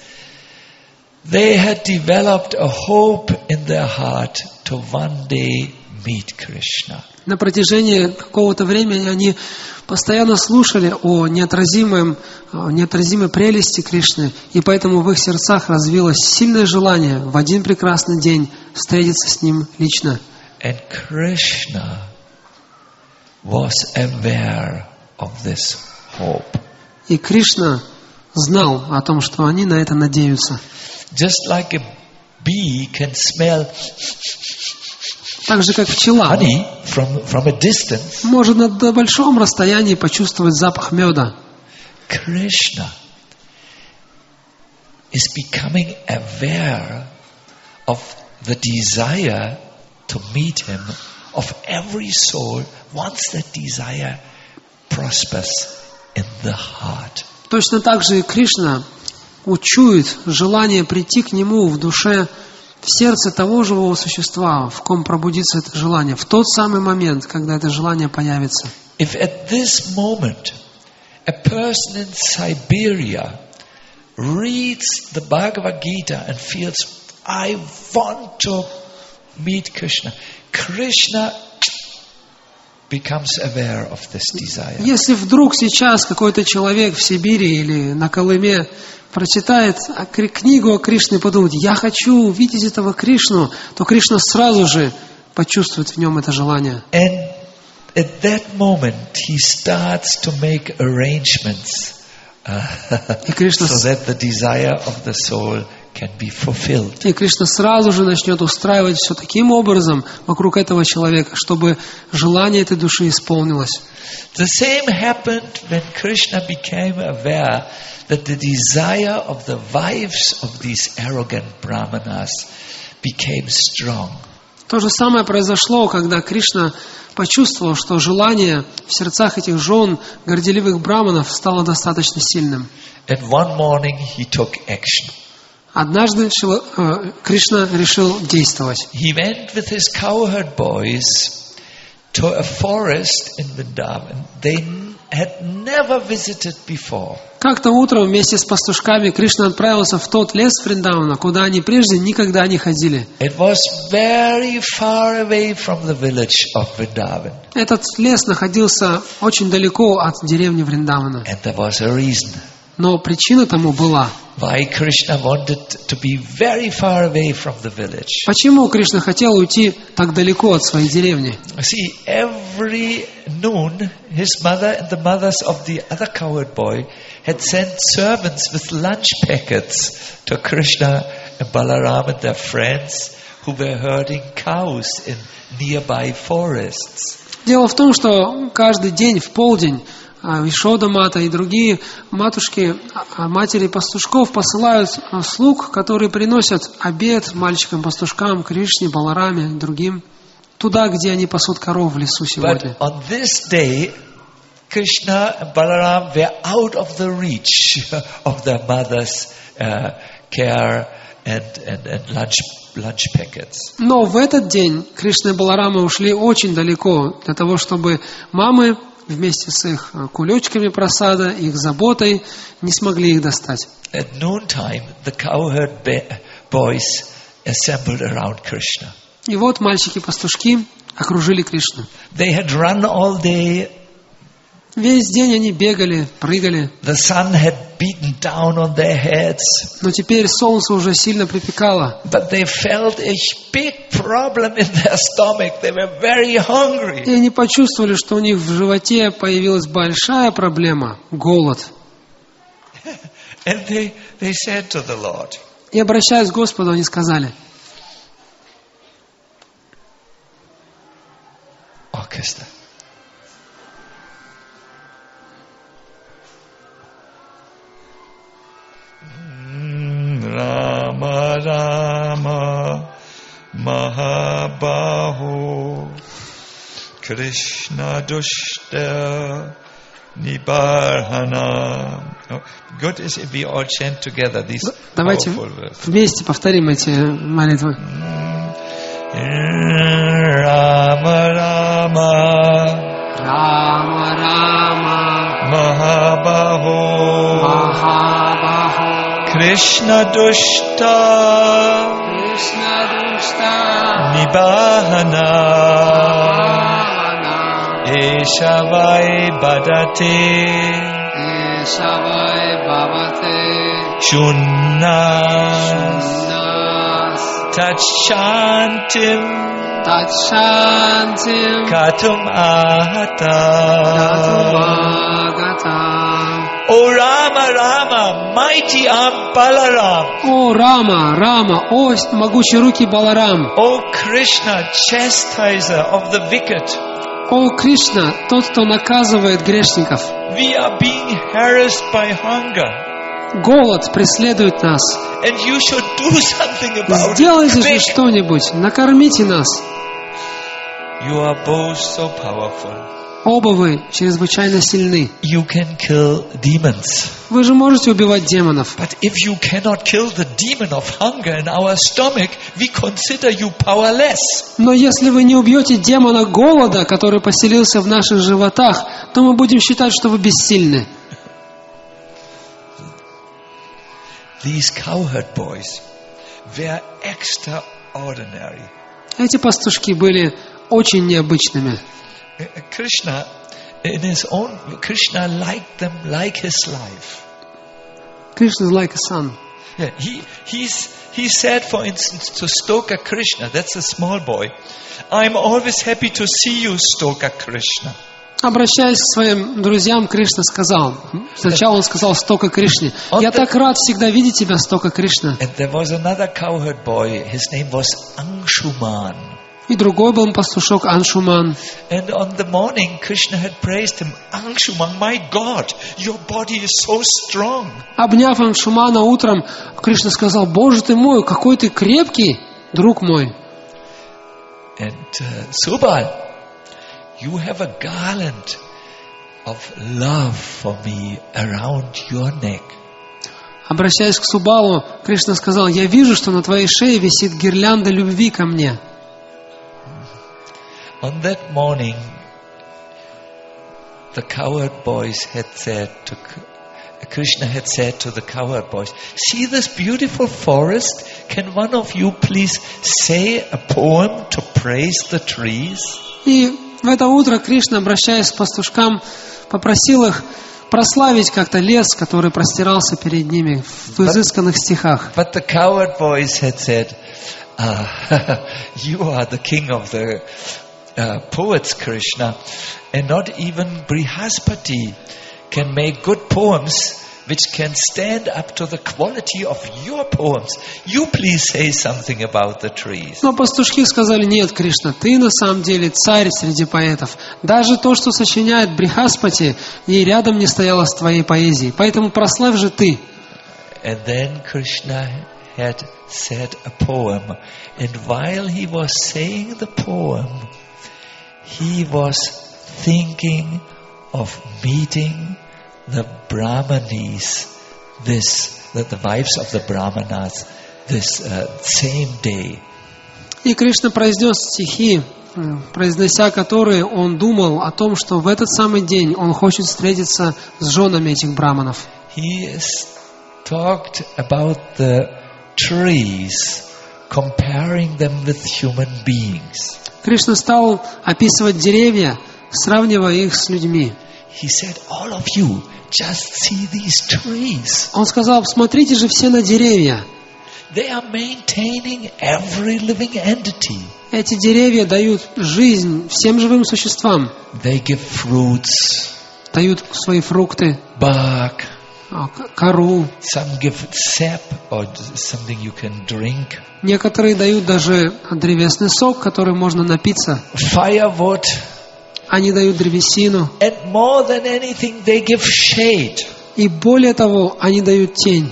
they had developed a hope in their heart to one day meet Krishna. На протяжении какого-то времени они постоянно слушали о неотразимом, о неотразимой прелести Кришны, и поэтому в их сердцах развилось сильное желание в один прекрасный день встретиться с ним лично. And Krishna was aware of this hope. И Кришна знал о том, что они на это надеются. Just like a bee can smell Так же, как пчела honey from, from a distance, может на большом расстоянии почувствовать запах меда. Krishna is becoming aware of the desire to meet him of every soul once that desire prospers in the heart. Точно так же и Кришна учует желание прийти к нему в душе, в сердце того живого существа, в ком пробудится это желание, в тот самый момент, когда это желание появится. If at this moment a person in Siberia reads the Bhagavad Gita and feels, I want to meet Krishna, Krishna becomes aware of this desire. Если вдруг сейчас какой-то человек в Сибири или на Колыме прочитает книгу о Кришне и подумает, я хочу увидеть этого Кришну, то Кришна сразу же почувствует в нем это желание. And at that moment he starts to make arrangements uh, И Кришна, so that the desire of the soul can be fulfilled. И Кришна сразу же начнет устраивать все таким образом вокруг этого человека, чтобы желание этой души исполнилось. The same happened when Krishna became aware that the desire of the wives of these arrogant brahmanas became strong. То же самое произошло, когда Кришна почувствовал, что желание в сердцах этих жен горделивых браманов стало достаточно сильным. And one morning he took action. Однажды Шила, э, Кришна решил действовать. He went with his cowherd boys to a forest in Vrindavan they had never visited before. Как-то утром вместе с пастушками Кришна отправился в тот лес Вриндавана, куда они прежде никогда не ходили. It was very far away from the village of Vrindavan. Этот лес находился очень далеко от деревни Вриндавана. And there was a reason Но причина тому была. why Krishna wanted to be very far away from the village. Почему Кришна хотел уйти так далеко от своей деревни? See, every noon, his mother and the mothers of the other cowherd boy had sent servants with lunch packets to Krishna and Balaram and their friends who were herding cows in nearby forests. Дело в том, что каждый день в полдень Ишода Мата и другие матушки, матери пастушков посылают слуг, которые приносят обед мальчикам-пастушкам, Кришне, Балараме и другим, туда, где они пасут коров в лесу сегодня. But on this day, Krishna and Balaram were out of the reach of their mother's uh, care and, and, and lunch, lunch packets. Но в этот день Кришна и Баларама ушли очень далеко для того, чтобы мамы вместе с их кулечками просада, их заботой, не смогли их достать. At noontime, the cowherd boys assembled around Krishna. И вот мальчики-пастушки окружили Кришну. They had run all day. Весь день они бегали, прыгали. The sun had beaten down on their heads. Но теперь солнце уже сильно припекало. But they felt a big problem in their stomach. They were very hungry. И они почувствовали, что у них в животе появилась большая проблема – голод. And they, they said to the Lord, И обращаясь к Господу, они сказали: Orchestra. Rama Rama Mahabaho Krishna Dushta Nibarhana. Oh, good is if we all chant together these Давайте powerful words. вместе повторим эти молитвы. Rama Rama Рама, Рама, Mahabaho Махабахо, Krishna Dushta Кришна Душта, Nibahana Бхавана, Eshavai Badate Ишавай Бхавате, Shunnas Нас, Tachantim Тачантим, Katum Ahata. Татумагата. O Rama Rama, mighty arm Balaram. О Рама, Рама, о могучие руки Баларам. O Krishna, chastiser of the wicked. О Кришна, тот, кто наказывает грешников. We are being harassed by hunger. Голод преследует нас. And you should do something about it. Сделайте же Quick. что-нибудь, накормите нас. You are both so powerful. Оба вы чрезвычайно сильны. You can kill demons. Вы же можете убивать демонов. But if you cannot kill the demon of hunger in our stomach, we consider you powerless. Но если вы не убьете демона голода, который поселился в наших животах, то мы будем считать, что вы бессильны. These cowherd boys were extraordinary. Эти пастушки были очень необычными. Krishna, in his own, Krishna liked them like his life. Krishna is like a son. Yeah, he he's he said, for instance, to Stoka Krishna, that's a small boy, I'm always happy to see you, Stoka Krishna. Обращаясь к своим друзьям, Кришна сказал, сначала он сказал Стока Кришне, «Я так рад всегда видеть тебя, Стока Кришна». And there was another cowherd boy, his name was Anshuman. И другой был пастушок Аншуман. And on the morning, Krishna had praised him. Anshuman, my God, your body is so strong. Обняв Аншумана утром, Кришна сказал, «Боже ты мой, какой ты крепкий, друг мой». And uh, Subal, you have a garland of love for me around your neck. Обращаясь к Субалу, Кришна сказал, «Я вижу, что на твоей шее висит гирлянда любви ко мне». On that morning, the cowherd boys had said to Krishna had said to the cowherd boys, "See this beautiful forest? Can one of you please say a poem to praise the trees?" И в это утро Кришна, обращаясь к пастушкам, попросил их прославить как-то лес, который простирался перед ними в изысканных стихах. But the cowherd boys had said, uh, "You are the king of the uh, poets, Krishna, and not even Brihaspati can make good poems which can stand up to the quality of your poems. You please say something about the trees." Но пастушки сказали, «Нет, Кришна, ты на самом деле царь среди поэтов. Даже то, что сочиняет Брихаспати, и рядом не стояло с твоей поэзией. Поэтому прославь же ты». And then Krishna had said a poem, and while he was saying the poem, he was thinking of meeting the Brahmanis, this, the, the wives of the Brahmanas, this uh, same day. И Кришна произнес стихи, произнося которые, он думал о том, что в этот самый день он хочет встретиться с женами этих браманов. He is talked about the trees, comparing them with human beings. Кришна стал описывать деревья, сравнивая их с людьми. He said, "All of you, just see these trees. Он сказал, смотрите же все на деревья. They are maintaining every living entity. Эти деревья дают жизнь всем живым существам. They give fruits, Дают свои фрукты, bark. кору. Some give sap or something you can drink. Некоторые дают даже древесный сок, который можно напиться. Firewood. Они дают древесину. And more than anything, they give shade. И более того, они дают тень.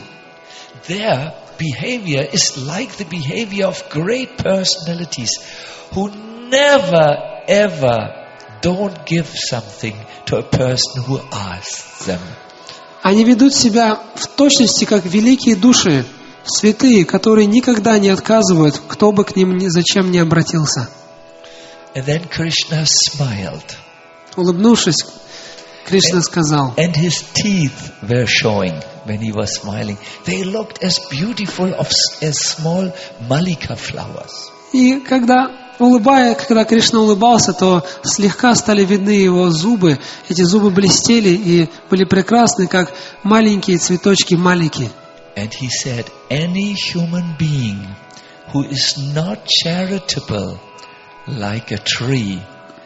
Their behavior is like the behavior of great personalities who never ever don't give something to a person who asks them. Они ведут себя в точности, как великие души, святые, которые никогда не отказывают, кто бы к ним ни зачем не обратился. And then Krishna smiled. Улыбнувшись, Кришна сказал, And his teeth were showing when he was smiling. They looked as beautiful as small malika flowers. и когда, улыбая, когда Кришна улыбался, то слегка стали видны его зубы. Эти зубы блестели и были прекрасны, как маленькие цветочки малики. And he said, any human being who is not charitable like a tree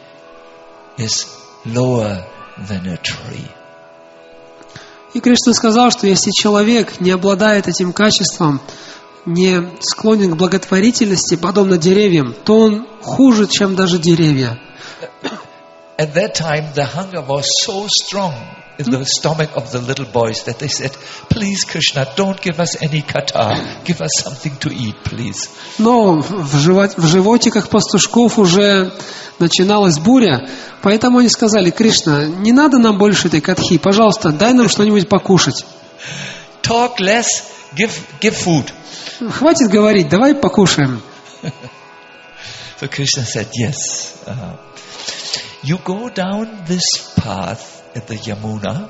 is lower than a tree. И Кришна сказал, что если человек не обладает этим качеством, не склонен к благотворительности, подобно деревьям, то он хуже, чем даже деревья. At that time, the hunger was so strong in the stomach of the little boys that they said, "Please, Krishna, don't give us any kata. Give us something to eat, please." Но в, живот, в животиках пастушков уже начиналась буря, поэтому они сказали, Кришна, не надо нам больше этой катхи, пожалуйста, дай нам что-нибудь покушать. Talk less, give give food. Хватит говорить, давай покушаем. So Krishna said, "Yes. Uh, you go down this path at the Yamuna."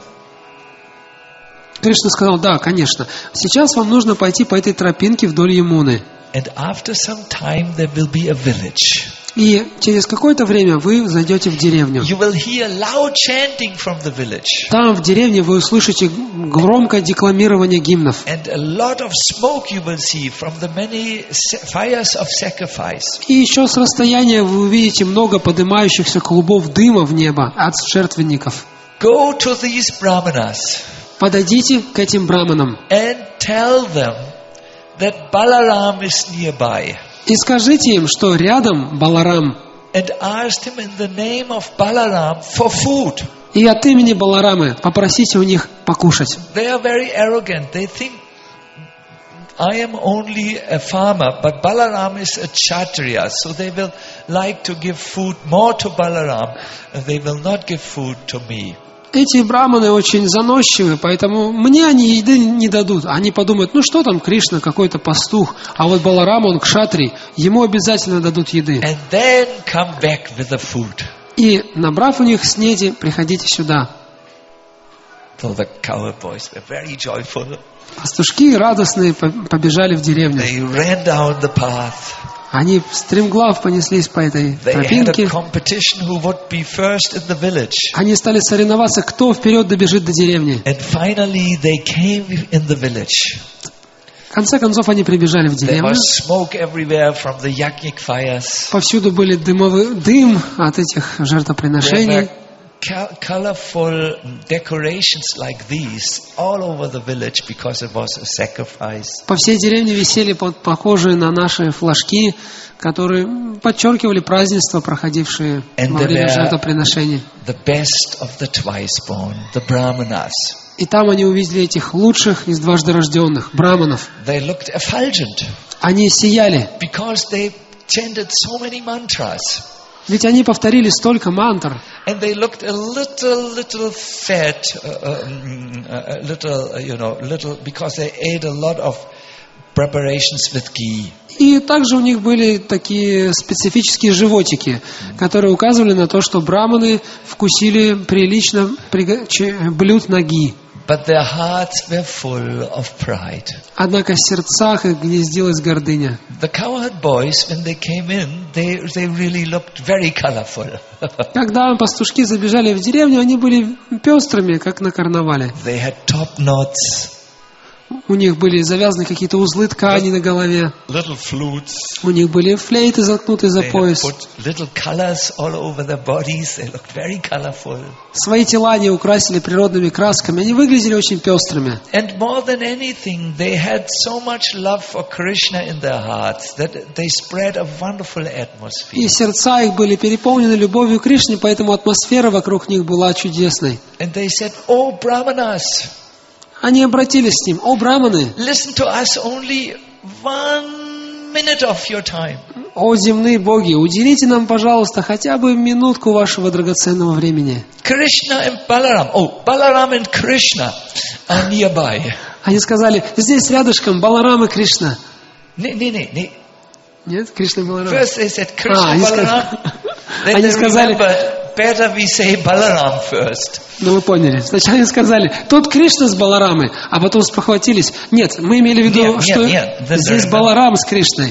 Кришна сказал, да, конечно. Сейчас вам нужно пойти по этой тропинке вдоль Ямуны. And after some time there will be a village. И через какое-то время вы зайдете в деревню. You will hear loud chanting from the village. Там, в деревне, вы услышите громкое декламирование гимнов. And a lot of smoke you will see from the many fires of sacrifice. И еще с расстояния вы увидите много поднимающихся клубов дыма в небо от жертвенников. Go to these brahmanas. Подойдите к этим браманам And tell them that Balaram is nearby. и скажите им, что рядом Баларам. And ask him in the name of Balaram for food. И от имени Баларамы попросите у них покушать. They are very arrogant. They think I am only a farmer, but Balaram is a Kshatriya, so they will like to give food more to Balaram, and they will not give food to me. Эти браманы очень заносчивы, поэтому мне они еды не дадут. Они подумают, ну что там Кришна, какой-то пастух, а вот Баларам, он кшатрий, ему обязательно дадут еды. And then come back with the food. И, набрав у них снеди, приходите сюда. So the cowboys were very joyful. Пастушки радостные побежали в деревню. They ran down the path. Они стремглав понеслись по этой They had a тропинке. competition who would be first in the village. Они стали соревноваться, кто вперед добежит до деревни. And finally they came in the village. В конце концов они прибежали в There деревню. was smoke everywhere from the yajnik fires. Повсюду были дымовый дым от этих There жертвоприношений. were co- colorful decorations like these all over the village because it was a sacrifice. По всей деревне висели под- похожие на наши флажки, которые подчеркивали празднества, проходившие And во время there were- жертвоприношений. The best of the twice born, the brahmanas. И там они увидели этих лучших из дважды рожденных, браманов. They looked effulgent Они сияли, because they chanted so many mantras. ведь они повторили столько мантр. And they looked a little, little fat, uh, um, a little, uh, you know, little, because they ate a lot of preparations with ghee. И также у них были такие специфические животики, которые указывали на то, что браманы вкусили прилично приго- че- блюд на ги. But their hearts were full of pride. Однако в сердцах их гнездилась гордыня. The cowherd boys, when they came in, they, they really looked very colorful. Когда пастушки забежали в деревню, они были пестрыми, как на карнавале. They had top knots, У них были завязаны какие-то узлы ткани на голове. little flutes. У них были флейты, заткнутые за They had пояс. put little colors all over their bodies. They looked very colorful. Свои тела они украсили природными красками. Они выглядели очень пестрыми. And more than anything, they had so much love for Krishna in their hearts that they spread a wonderful atmosphere. И сердца их были переполнены любовью к Кришне, поэтому атмосфера вокруг них была чудесной. And they said, "Oh, Brahmanas, Они обратились с ним: «О, браманы, listen to us only one minute of your time. о земные боги, уделите нам, пожалуйста, хотя бы минутку вашего драгоценного времени». Krishna and Balaram, oh, Balaram and Krishna are nearby. Они сказали: «Здесь рядышком Баларам и Кришна». Nee, nee, nee, nee. Нет, Кришна и Баларам. First they said Krishna, А, они Balaram. Then Они they сказали- remembered, better we say Balaram first. Ну, вы поняли. Сначала они сказали: «Тут Кришна с Баларамой», а потом спохватились: «Нет, мы имели в виду, Нет, что нет, нет. Then здесь they Баларам с Кришной.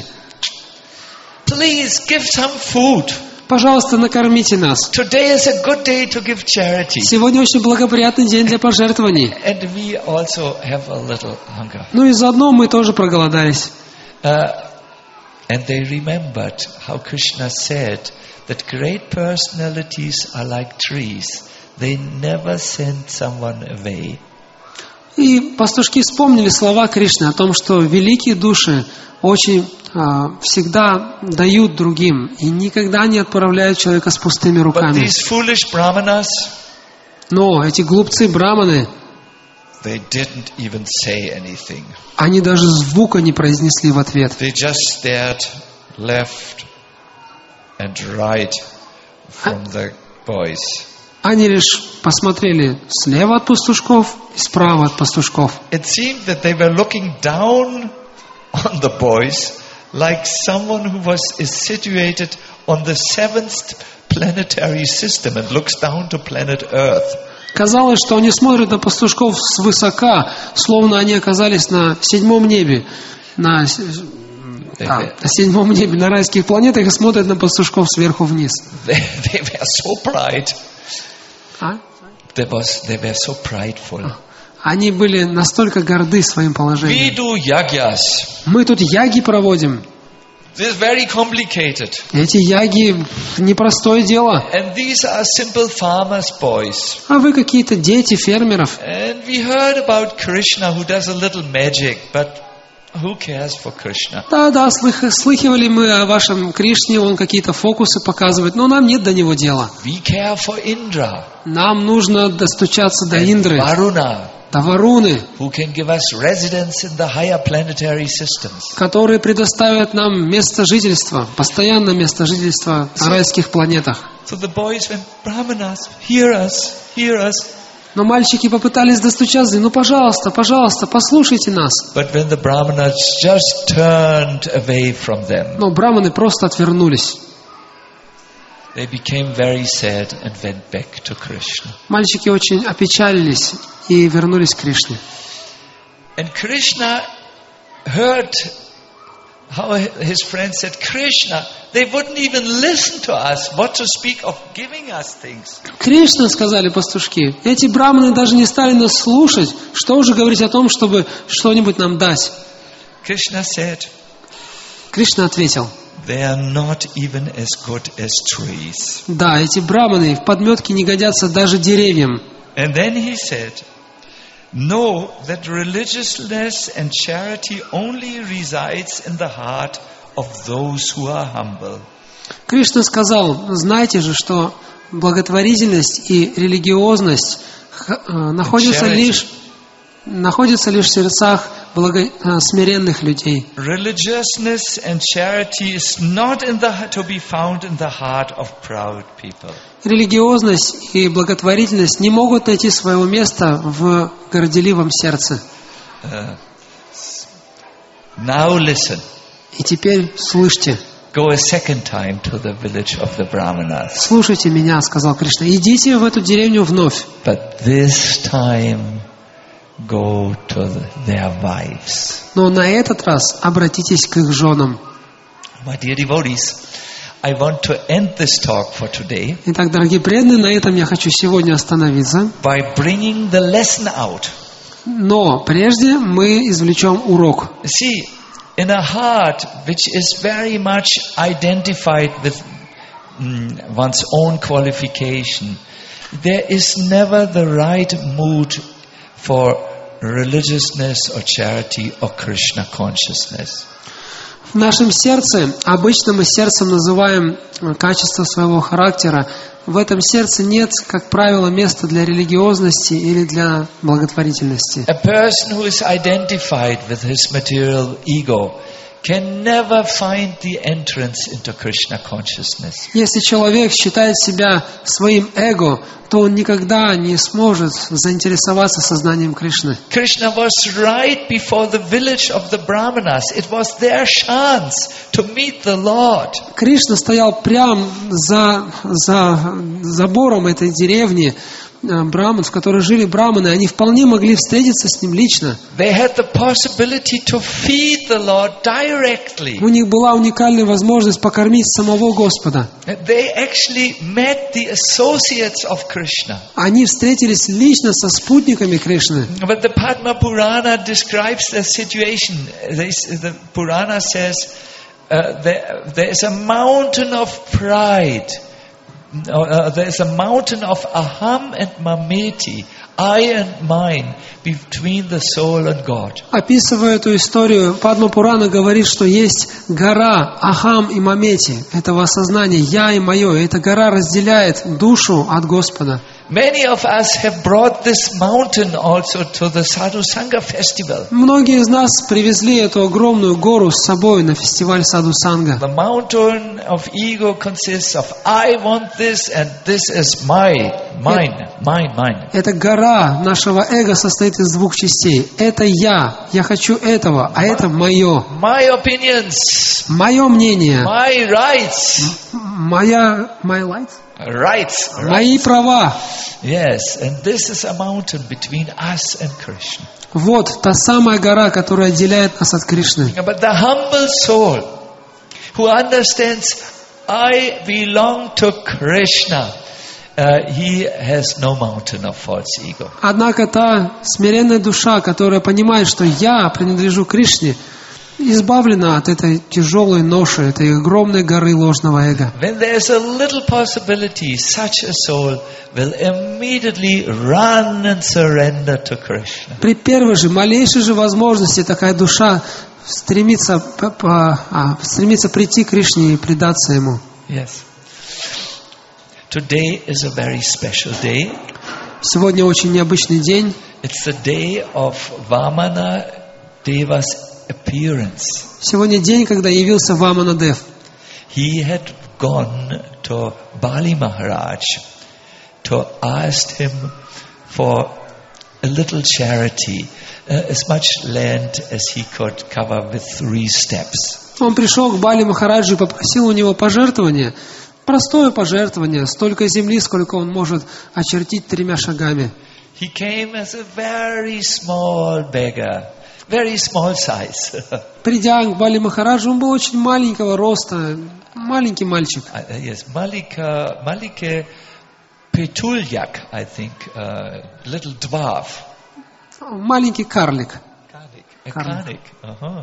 Please give some food. Пожалуйста, накормите нас. Today is a good day to give charity. Сегодня очень благоприятный день для пожертвований». And we also have a little hunger. Ну и заодно мы тоже проголодались. Uh, and they remembered how Krishna said that great personalities are like trees. They never send someone away. И пастушки вспомнили слова Кришны о том, что великие души очень а, всегда дают другим и никогда не отправляют человека с пустыми But руками. these foolish brahmanas, Но эти глупцы-браманы, they didn't even say anything. они даже звука не произнесли в ответ. They just stared left and right from the boys. Они лишь посмотрели слева от пастушков и справа от пастушков. It seemed that they were looking down on the boys like someone who was is situated on the seventh planetary system and looks down to planet Earth. Казалось, что они смотрят на пастушков свысока, словно они оказались на седьмом небе, на с- They, А, were, на седьмом небе, на райских планетах, и смотрят на пастушков сверху вниз. they, they were so proud. А? They, was, they were so prideful. Они были настолько горды своим We положением. do yagyas. Мы тут яги проводим. This is very complicated. Эти яги непростое дело. And these are simple farmers' boys. А вы какие-то дети фермеров. And we heard about Krishna who does a little magic, but who cares for Krishna? Да, да, слых- слыхивали мы о вашем Кришне, он какие-то фокусы показывает, но нам нет до него дела. We care for Indra, Нам нужно достучаться до Индры, Varuna, до Варуны, who can give us residence in the higher planetary systems. которые предоставят нам место жительства, постоянное место жительства на райских планетах. So the boys went, Brahmanas, hear us, hear us. Но мальчики попытались достучаться, ну пожалуйста, пожалуйста, послушайте нас. But when the Brahmanas just turned away from them, Но браманы просто отвернулись. they became very sad and went back to Krishna. Мальчики очень опечалились и вернулись к Кришне. And Krishna heard how his friends said, Krishna, they wouldn't even listen to us, what to speak of giving us things. Кришна, сказали пастушки, эти браманы даже не стали нас слушать, что уже говорить о том, чтобы что-нибудь нам дать. Krishna said, Кришна ответил, they are not even as good as trees. да, эти браманы в подметке не годятся даже деревьям. And then he said, know that religiousness and charity only resides in the heart of those who are humble. Кришна сказал, знайте же, что благотворительность и религиозность х- э, находятся лишь, находятся лишь в сердцах благо- э, смиренных людей. Religiousness and charity is not in the, to be found in the heart of proud people. Религиозность и благотворительность не могут найти своего места в горделивом сердце. Uh, now listen. И теперь слышьте, Go a second time to the village of the Brahmanas. слушайте меня, сказал Кришна, идите в эту деревню вновь, But this time go to the, their wives. но на этот раз обратитесь к их женам. My dear devotees, I want to end this talk for today Итак, дорогие преданные, на этом я хочу сегодня остановиться. by bringing the lesson out. Но прежде мы извлечем урок. See, in a heart which is very much identified with mm, one's own qualification, there is never the right mood for religiousness or charity or Krishna consciousness. В нашем сердце, обычно мы сердцем называем качество своего характера, в этом сердце нет, как правило, места для религиозности или для благотворительности. A person who is identified with his material ego can never find the entrance into Krishna consciousness. Если человек считает себя своим эго, то он никогда не сможет заинтересоваться сознанием Кришны. Krishna was right before the village of the Brahmanas. It was their chance to meet the Lord. Кришна стоял прямо за, за забором этой деревни браман, в которой жили браманы. Они вполне могли встретиться с ним лично. They had the possibility to feed the Lord directly. У них была уникальная возможность покормить самого Господа. They actually met the associates of Krishna. Они встретились лично со спутниками Кришны. But the Padma Purana describes the situation. They, the Purana says uh, there, there is a mountain of pride. Uh, there is a mountain of aham and mameti, I and mine, between the soul and God. Описывая эту историю, Падма Пурана говорит, что есть гора Ахам и Мамети, этого осознания «я» и «моё». Эта гора разделяет душу от Господа. Many of us have brought this mountain also to the Sadhu Sangha festival. Многие из нас привезли эту огромную гору с собой на фестиваль Саду Санга. The mountain of ego consists of I want this and this is my, mine, mine, mine. Эта гора гора нашего эго состоит из двух частей. Это я, я хочу этого, а это мое. My opinions, Мое мнение, my rights, моя, my rights? rights, Мои права. Yes, and this is a mountain between us and Krishna. Вот та самая гора, которая отделяет нас от Кришны. But the humble soul who understands I belong to Krishna, uh, he has no mountain of false ego. Однако та смиренная душа, которая понимает, что я принадлежу Кришне, избавлена от этой тяжелой ноши, этой огромной горы ложного эго. When there's a little possibility, such a soul will immediately run and surrender to Krishna. При первой же, малейшей же возможности такая душа стремится, по, по, а, стремится прийти к Кришне и предаться Ему. Yes. Today is a very special day. Сегодня очень необычный день. It's the day of Vamana Deva's appearance. Сегодня день, когда явился Ваманадев. He had gone to Bali Maharaj to ask him for a little charity, uh, as much land as he could cover with three steps. Он пришел к Бали Махараджи и попросил у него пожертвования. Простое пожертвование, столько земли, сколько он может очертить тремя шагами. He came as a very small beggar, very small size. Придя к Бали Махараджу, он был очень маленького роста, маленький мальчик. Uh, yes, Malika, Malike Petulyak, I think, uh, little dwarf. Маленький карлик. Karnik, a Karnik. Karnik. Uh-huh.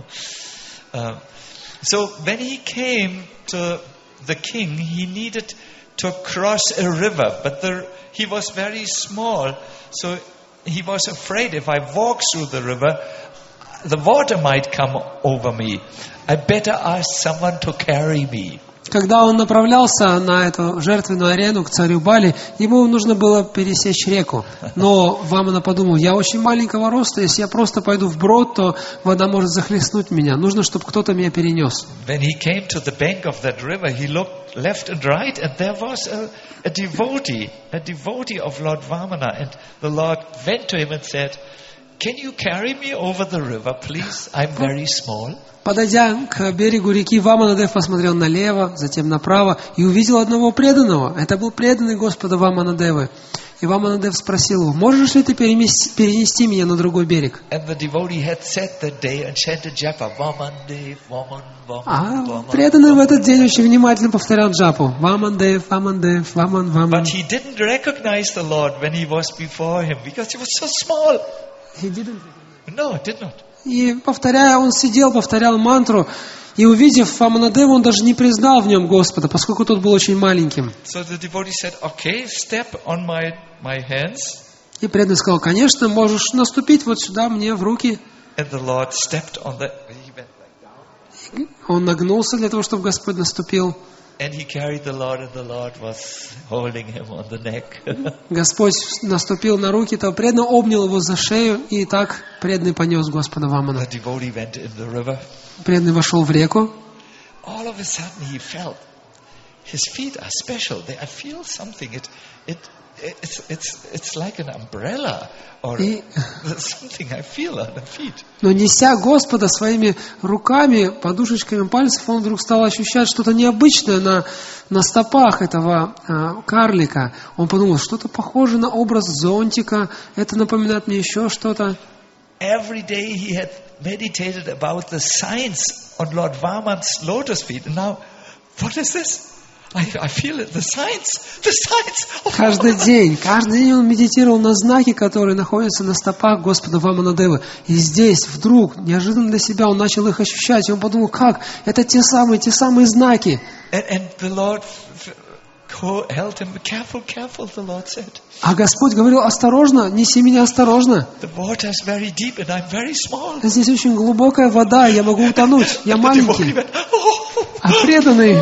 Uh, so when he came to the king, he needed to cross a river, but the, he was very small, so he was afraid if I walk through the river, the water might come over me. I better ask someone to carry me. Когда он направлялся на эту жертвенную арену к царю Бали, ему нужно было пересечь реку. Но Вамана подумал, я очень маленького роста, если я просто пойду вброд, то вода может захлестнуть меня. Нужно, чтобы кто-то меня перенес. When he came to the bank of that river, he looked left and right, and there was a, a devotee, a devotee of Lord Vamana, and the Lord went to him and said, "Can you carry me over the river, please? I'm very small." Подойдя к берегу реки, Ваманадев посмотрел налево, затем направо и увидел одного преданного. Это был преданный Господа Ваманадевы. И Ваманадев спросил его, можешь ли ты перенести, перенести меня на другой берег? And the devotee had sat that day and chanted japa, Vamandev, Vaman, Vaman, А Vaman. преданный в этот день очень внимательно повторял джапу. Вамандев, Вамандев, Ваман, Ваман. But he didn't recognize the Lord when he was before him because he was so small. He didn't. No, did not. И повторяя, он сидел, повторял мантру, и увидев Ваманадева, он даже не признал в нем Господа, поскольку тот был очень маленьким. So the devotee said, okay, step on my, my hands. И преданный сказал, конечно, можешь наступить вот сюда мне в руки. And the Lord stepped on the, he went like down. Он нагнулся для того, чтобы Господь наступил. And he carried the Lord, and the Lord was holding him on the neck. Господь наступил на руки того преданного, обнял его за шею, и так преданный понес Господа Вамана. The devotee went in the river. Преданный вошел в реку. All of a sudden he felt his feet are special. They, I feel something. It, it, it's, it's, it's like an umbrella or И- something I feel on the feet. Но неся Господа своими руками, подушечками пальцев, он вдруг стал ощущать что-то необычное на, на стопах этого а, карлика. Он подумал, что-то похоже на образ зонтика, это напоминает мне еще что-то. Every day he had meditated about the signs on Lord Vaman's lotus feet. And now, what is this? I, I feel it, the signs, the signs. of Каждый Vamana. день, каждый день он медитировал на знаки, которые находятся на стопах Господа Ваманадевы. И здесь, вдруг, неожиданно для себя, он начал их ощущать. И он подумал, как? Это те самые, те самые знаки. And, and the Lord f- f- held him, careful, careful, the Lord said. А Господь говорил, осторожно, неси меня осторожно. The water is very deep and I'm very small. Здесь очень глубокая вода, я могу утонуть, я The devotee маленький. went, oh, А преданный,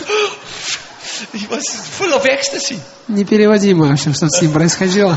he was full of ecstasy. непереводимо вообще, что с ним происходило.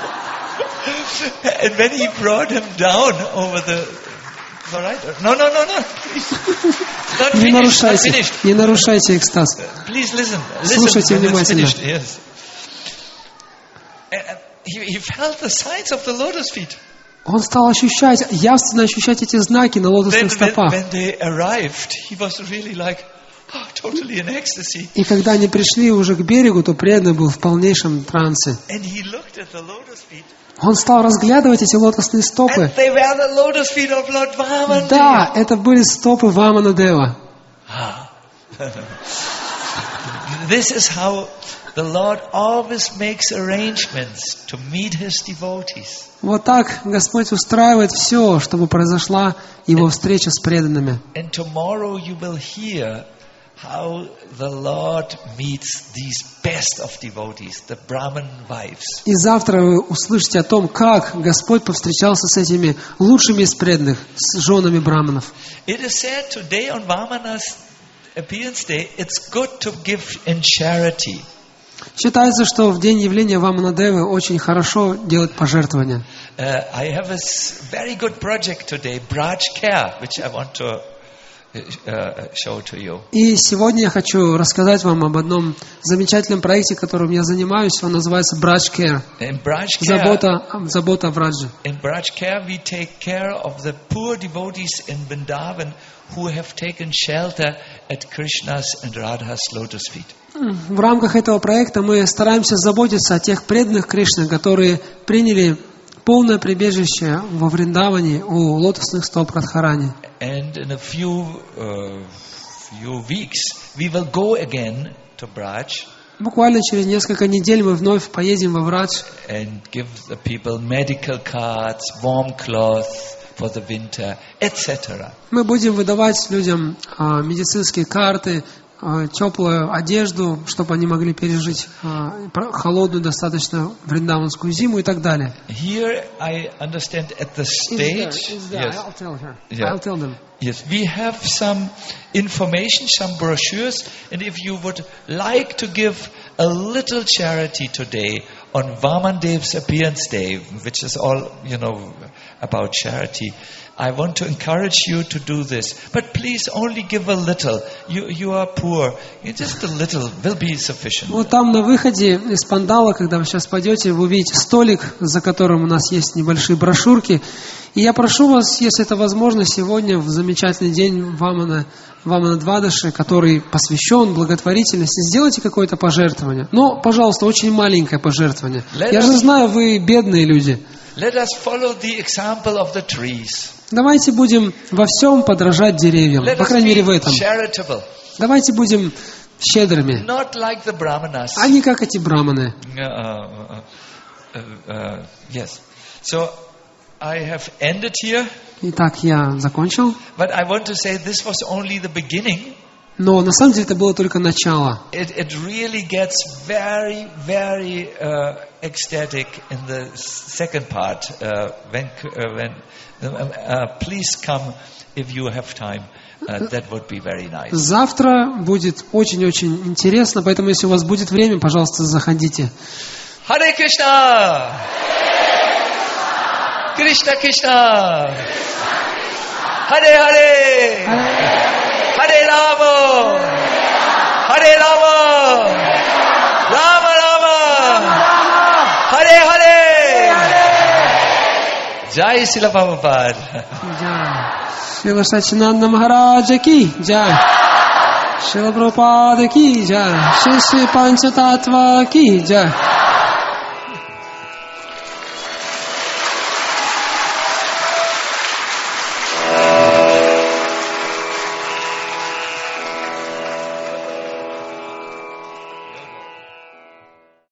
And when he brought him down over the, the right, no, no, no, no, please. Not Не finished, not нарушайте, finished. не нарушайте экстаз. Please listen, listen. Слушайте when it's внимательно. finished, yes. And he, he felt the signs of the lotus feet. Он стал ощущать, явственно ощущать эти знаки на Then лотосных when, стопах. when they arrived, he was really like, oh, totally in ecstasy. И когда они пришли уже к берегу, то преданный был в полнейшем трансе. And he looked at the lotus feet. Он стал разглядывать эти лотосные стопы. And they were the lotus feet of Lord Vamana. Да, это были стопы Вамана Дева. This is how the Lord always makes arrangements to meet His devotees. Вот так Господь устраивает все, чтобы произошла Его встреча с преданными. And tomorrow you will hear how the Lord meets these best of devotees, the Brahman wives. И завтра вы услышите о том, как Господь повстречался с этими лучшими из преданных, с женами браманов. It is said today on Vamana's appearance day, it's good to give in charity. Считается, что в день явления Вамана Девы очень хорошо делать пожертвования. Uh, I have a s- very good project today, Braj Care, which I want to uh, show to you. И сегодня я хочу рассказать вам об одном замечательном проекте, которым я занимаюсь. Он называется Braj Care. In Braj Care, Забота, забота о Врадже. in Braj Care, we take care of the poor devotees in Vrindavan who have taken shelter at Krishna's and Radha's lotus feet. В рамках этого проекта мы стараемся заботиться о тех преданных Кришны, которые приняли полное прибежище во Вриндаване у лотосных стоп Радхарани. And in a few uh, few weeks, we will go again to Braj Буквально через несколько недель мы вновь поедем во Врадж and give the people medical cards, warm clothes for the winter, et cetera. Мы будем выдавать людям а, медицинские карты, а, теплую одежду, чтобы они могли пережить а, про- холодную достаточно вриндаванскую зиму и так далее. Here, I understand at the stage. Yes. I'll tell her. Yeah. I'll tell them. Yes, we have some information, some brochures, and if you would like to give a little charity today on Vamandev's appearance day, which is all, you know, about charity, I want to encourage you to do this. But please only give a little. You you are poor. Just a little will be sufficient. Вот там на выходе из пандала, когда вы сейчас пойдете, вы увидите столик, за которым у нас есть небольшие брошюрки. И я прошу вас, если это возможно, сегодня, в замечательный день Вамана, Вамана Двадаши, который посвящен благотворительности, сделайте какое-то пожертвование. Но, пожалуйста, очень маленькое пожертвование. Let Я us- же знаю, вы бедные люди. Let us follow the example of the trees. Давайте будем во всем подражать деревьям, Let по us крайней мере в be этом. charitable, Давайте будем щедрыми, not like the brahmanas. а не как эти браманы. Uh, uh, uh, uh, yes. So I have ended here, Итак, я закончил. but I want to say this was only the beginning. Но на самом деле это было только начало. It, it really gets very, very uh, ecstatic in the second part. Uh, when, uh, when, uh, uh, please come if you have time. Uh, that would be very nice. Завтра будет очень-очень интересно, поэтому если у вас будет время, пожалуйста, заходите. Hare Krishna! Krishna Krishna! Hare Hare! Hare Rama! Hare Rama! Rama Rama! Hare Hare! Jai Srila Prabhupada! Шрила Сачинанда Махараджа ки джай. Шрила Прабхупада ки джай. Шри Шри Панчататва ки джай.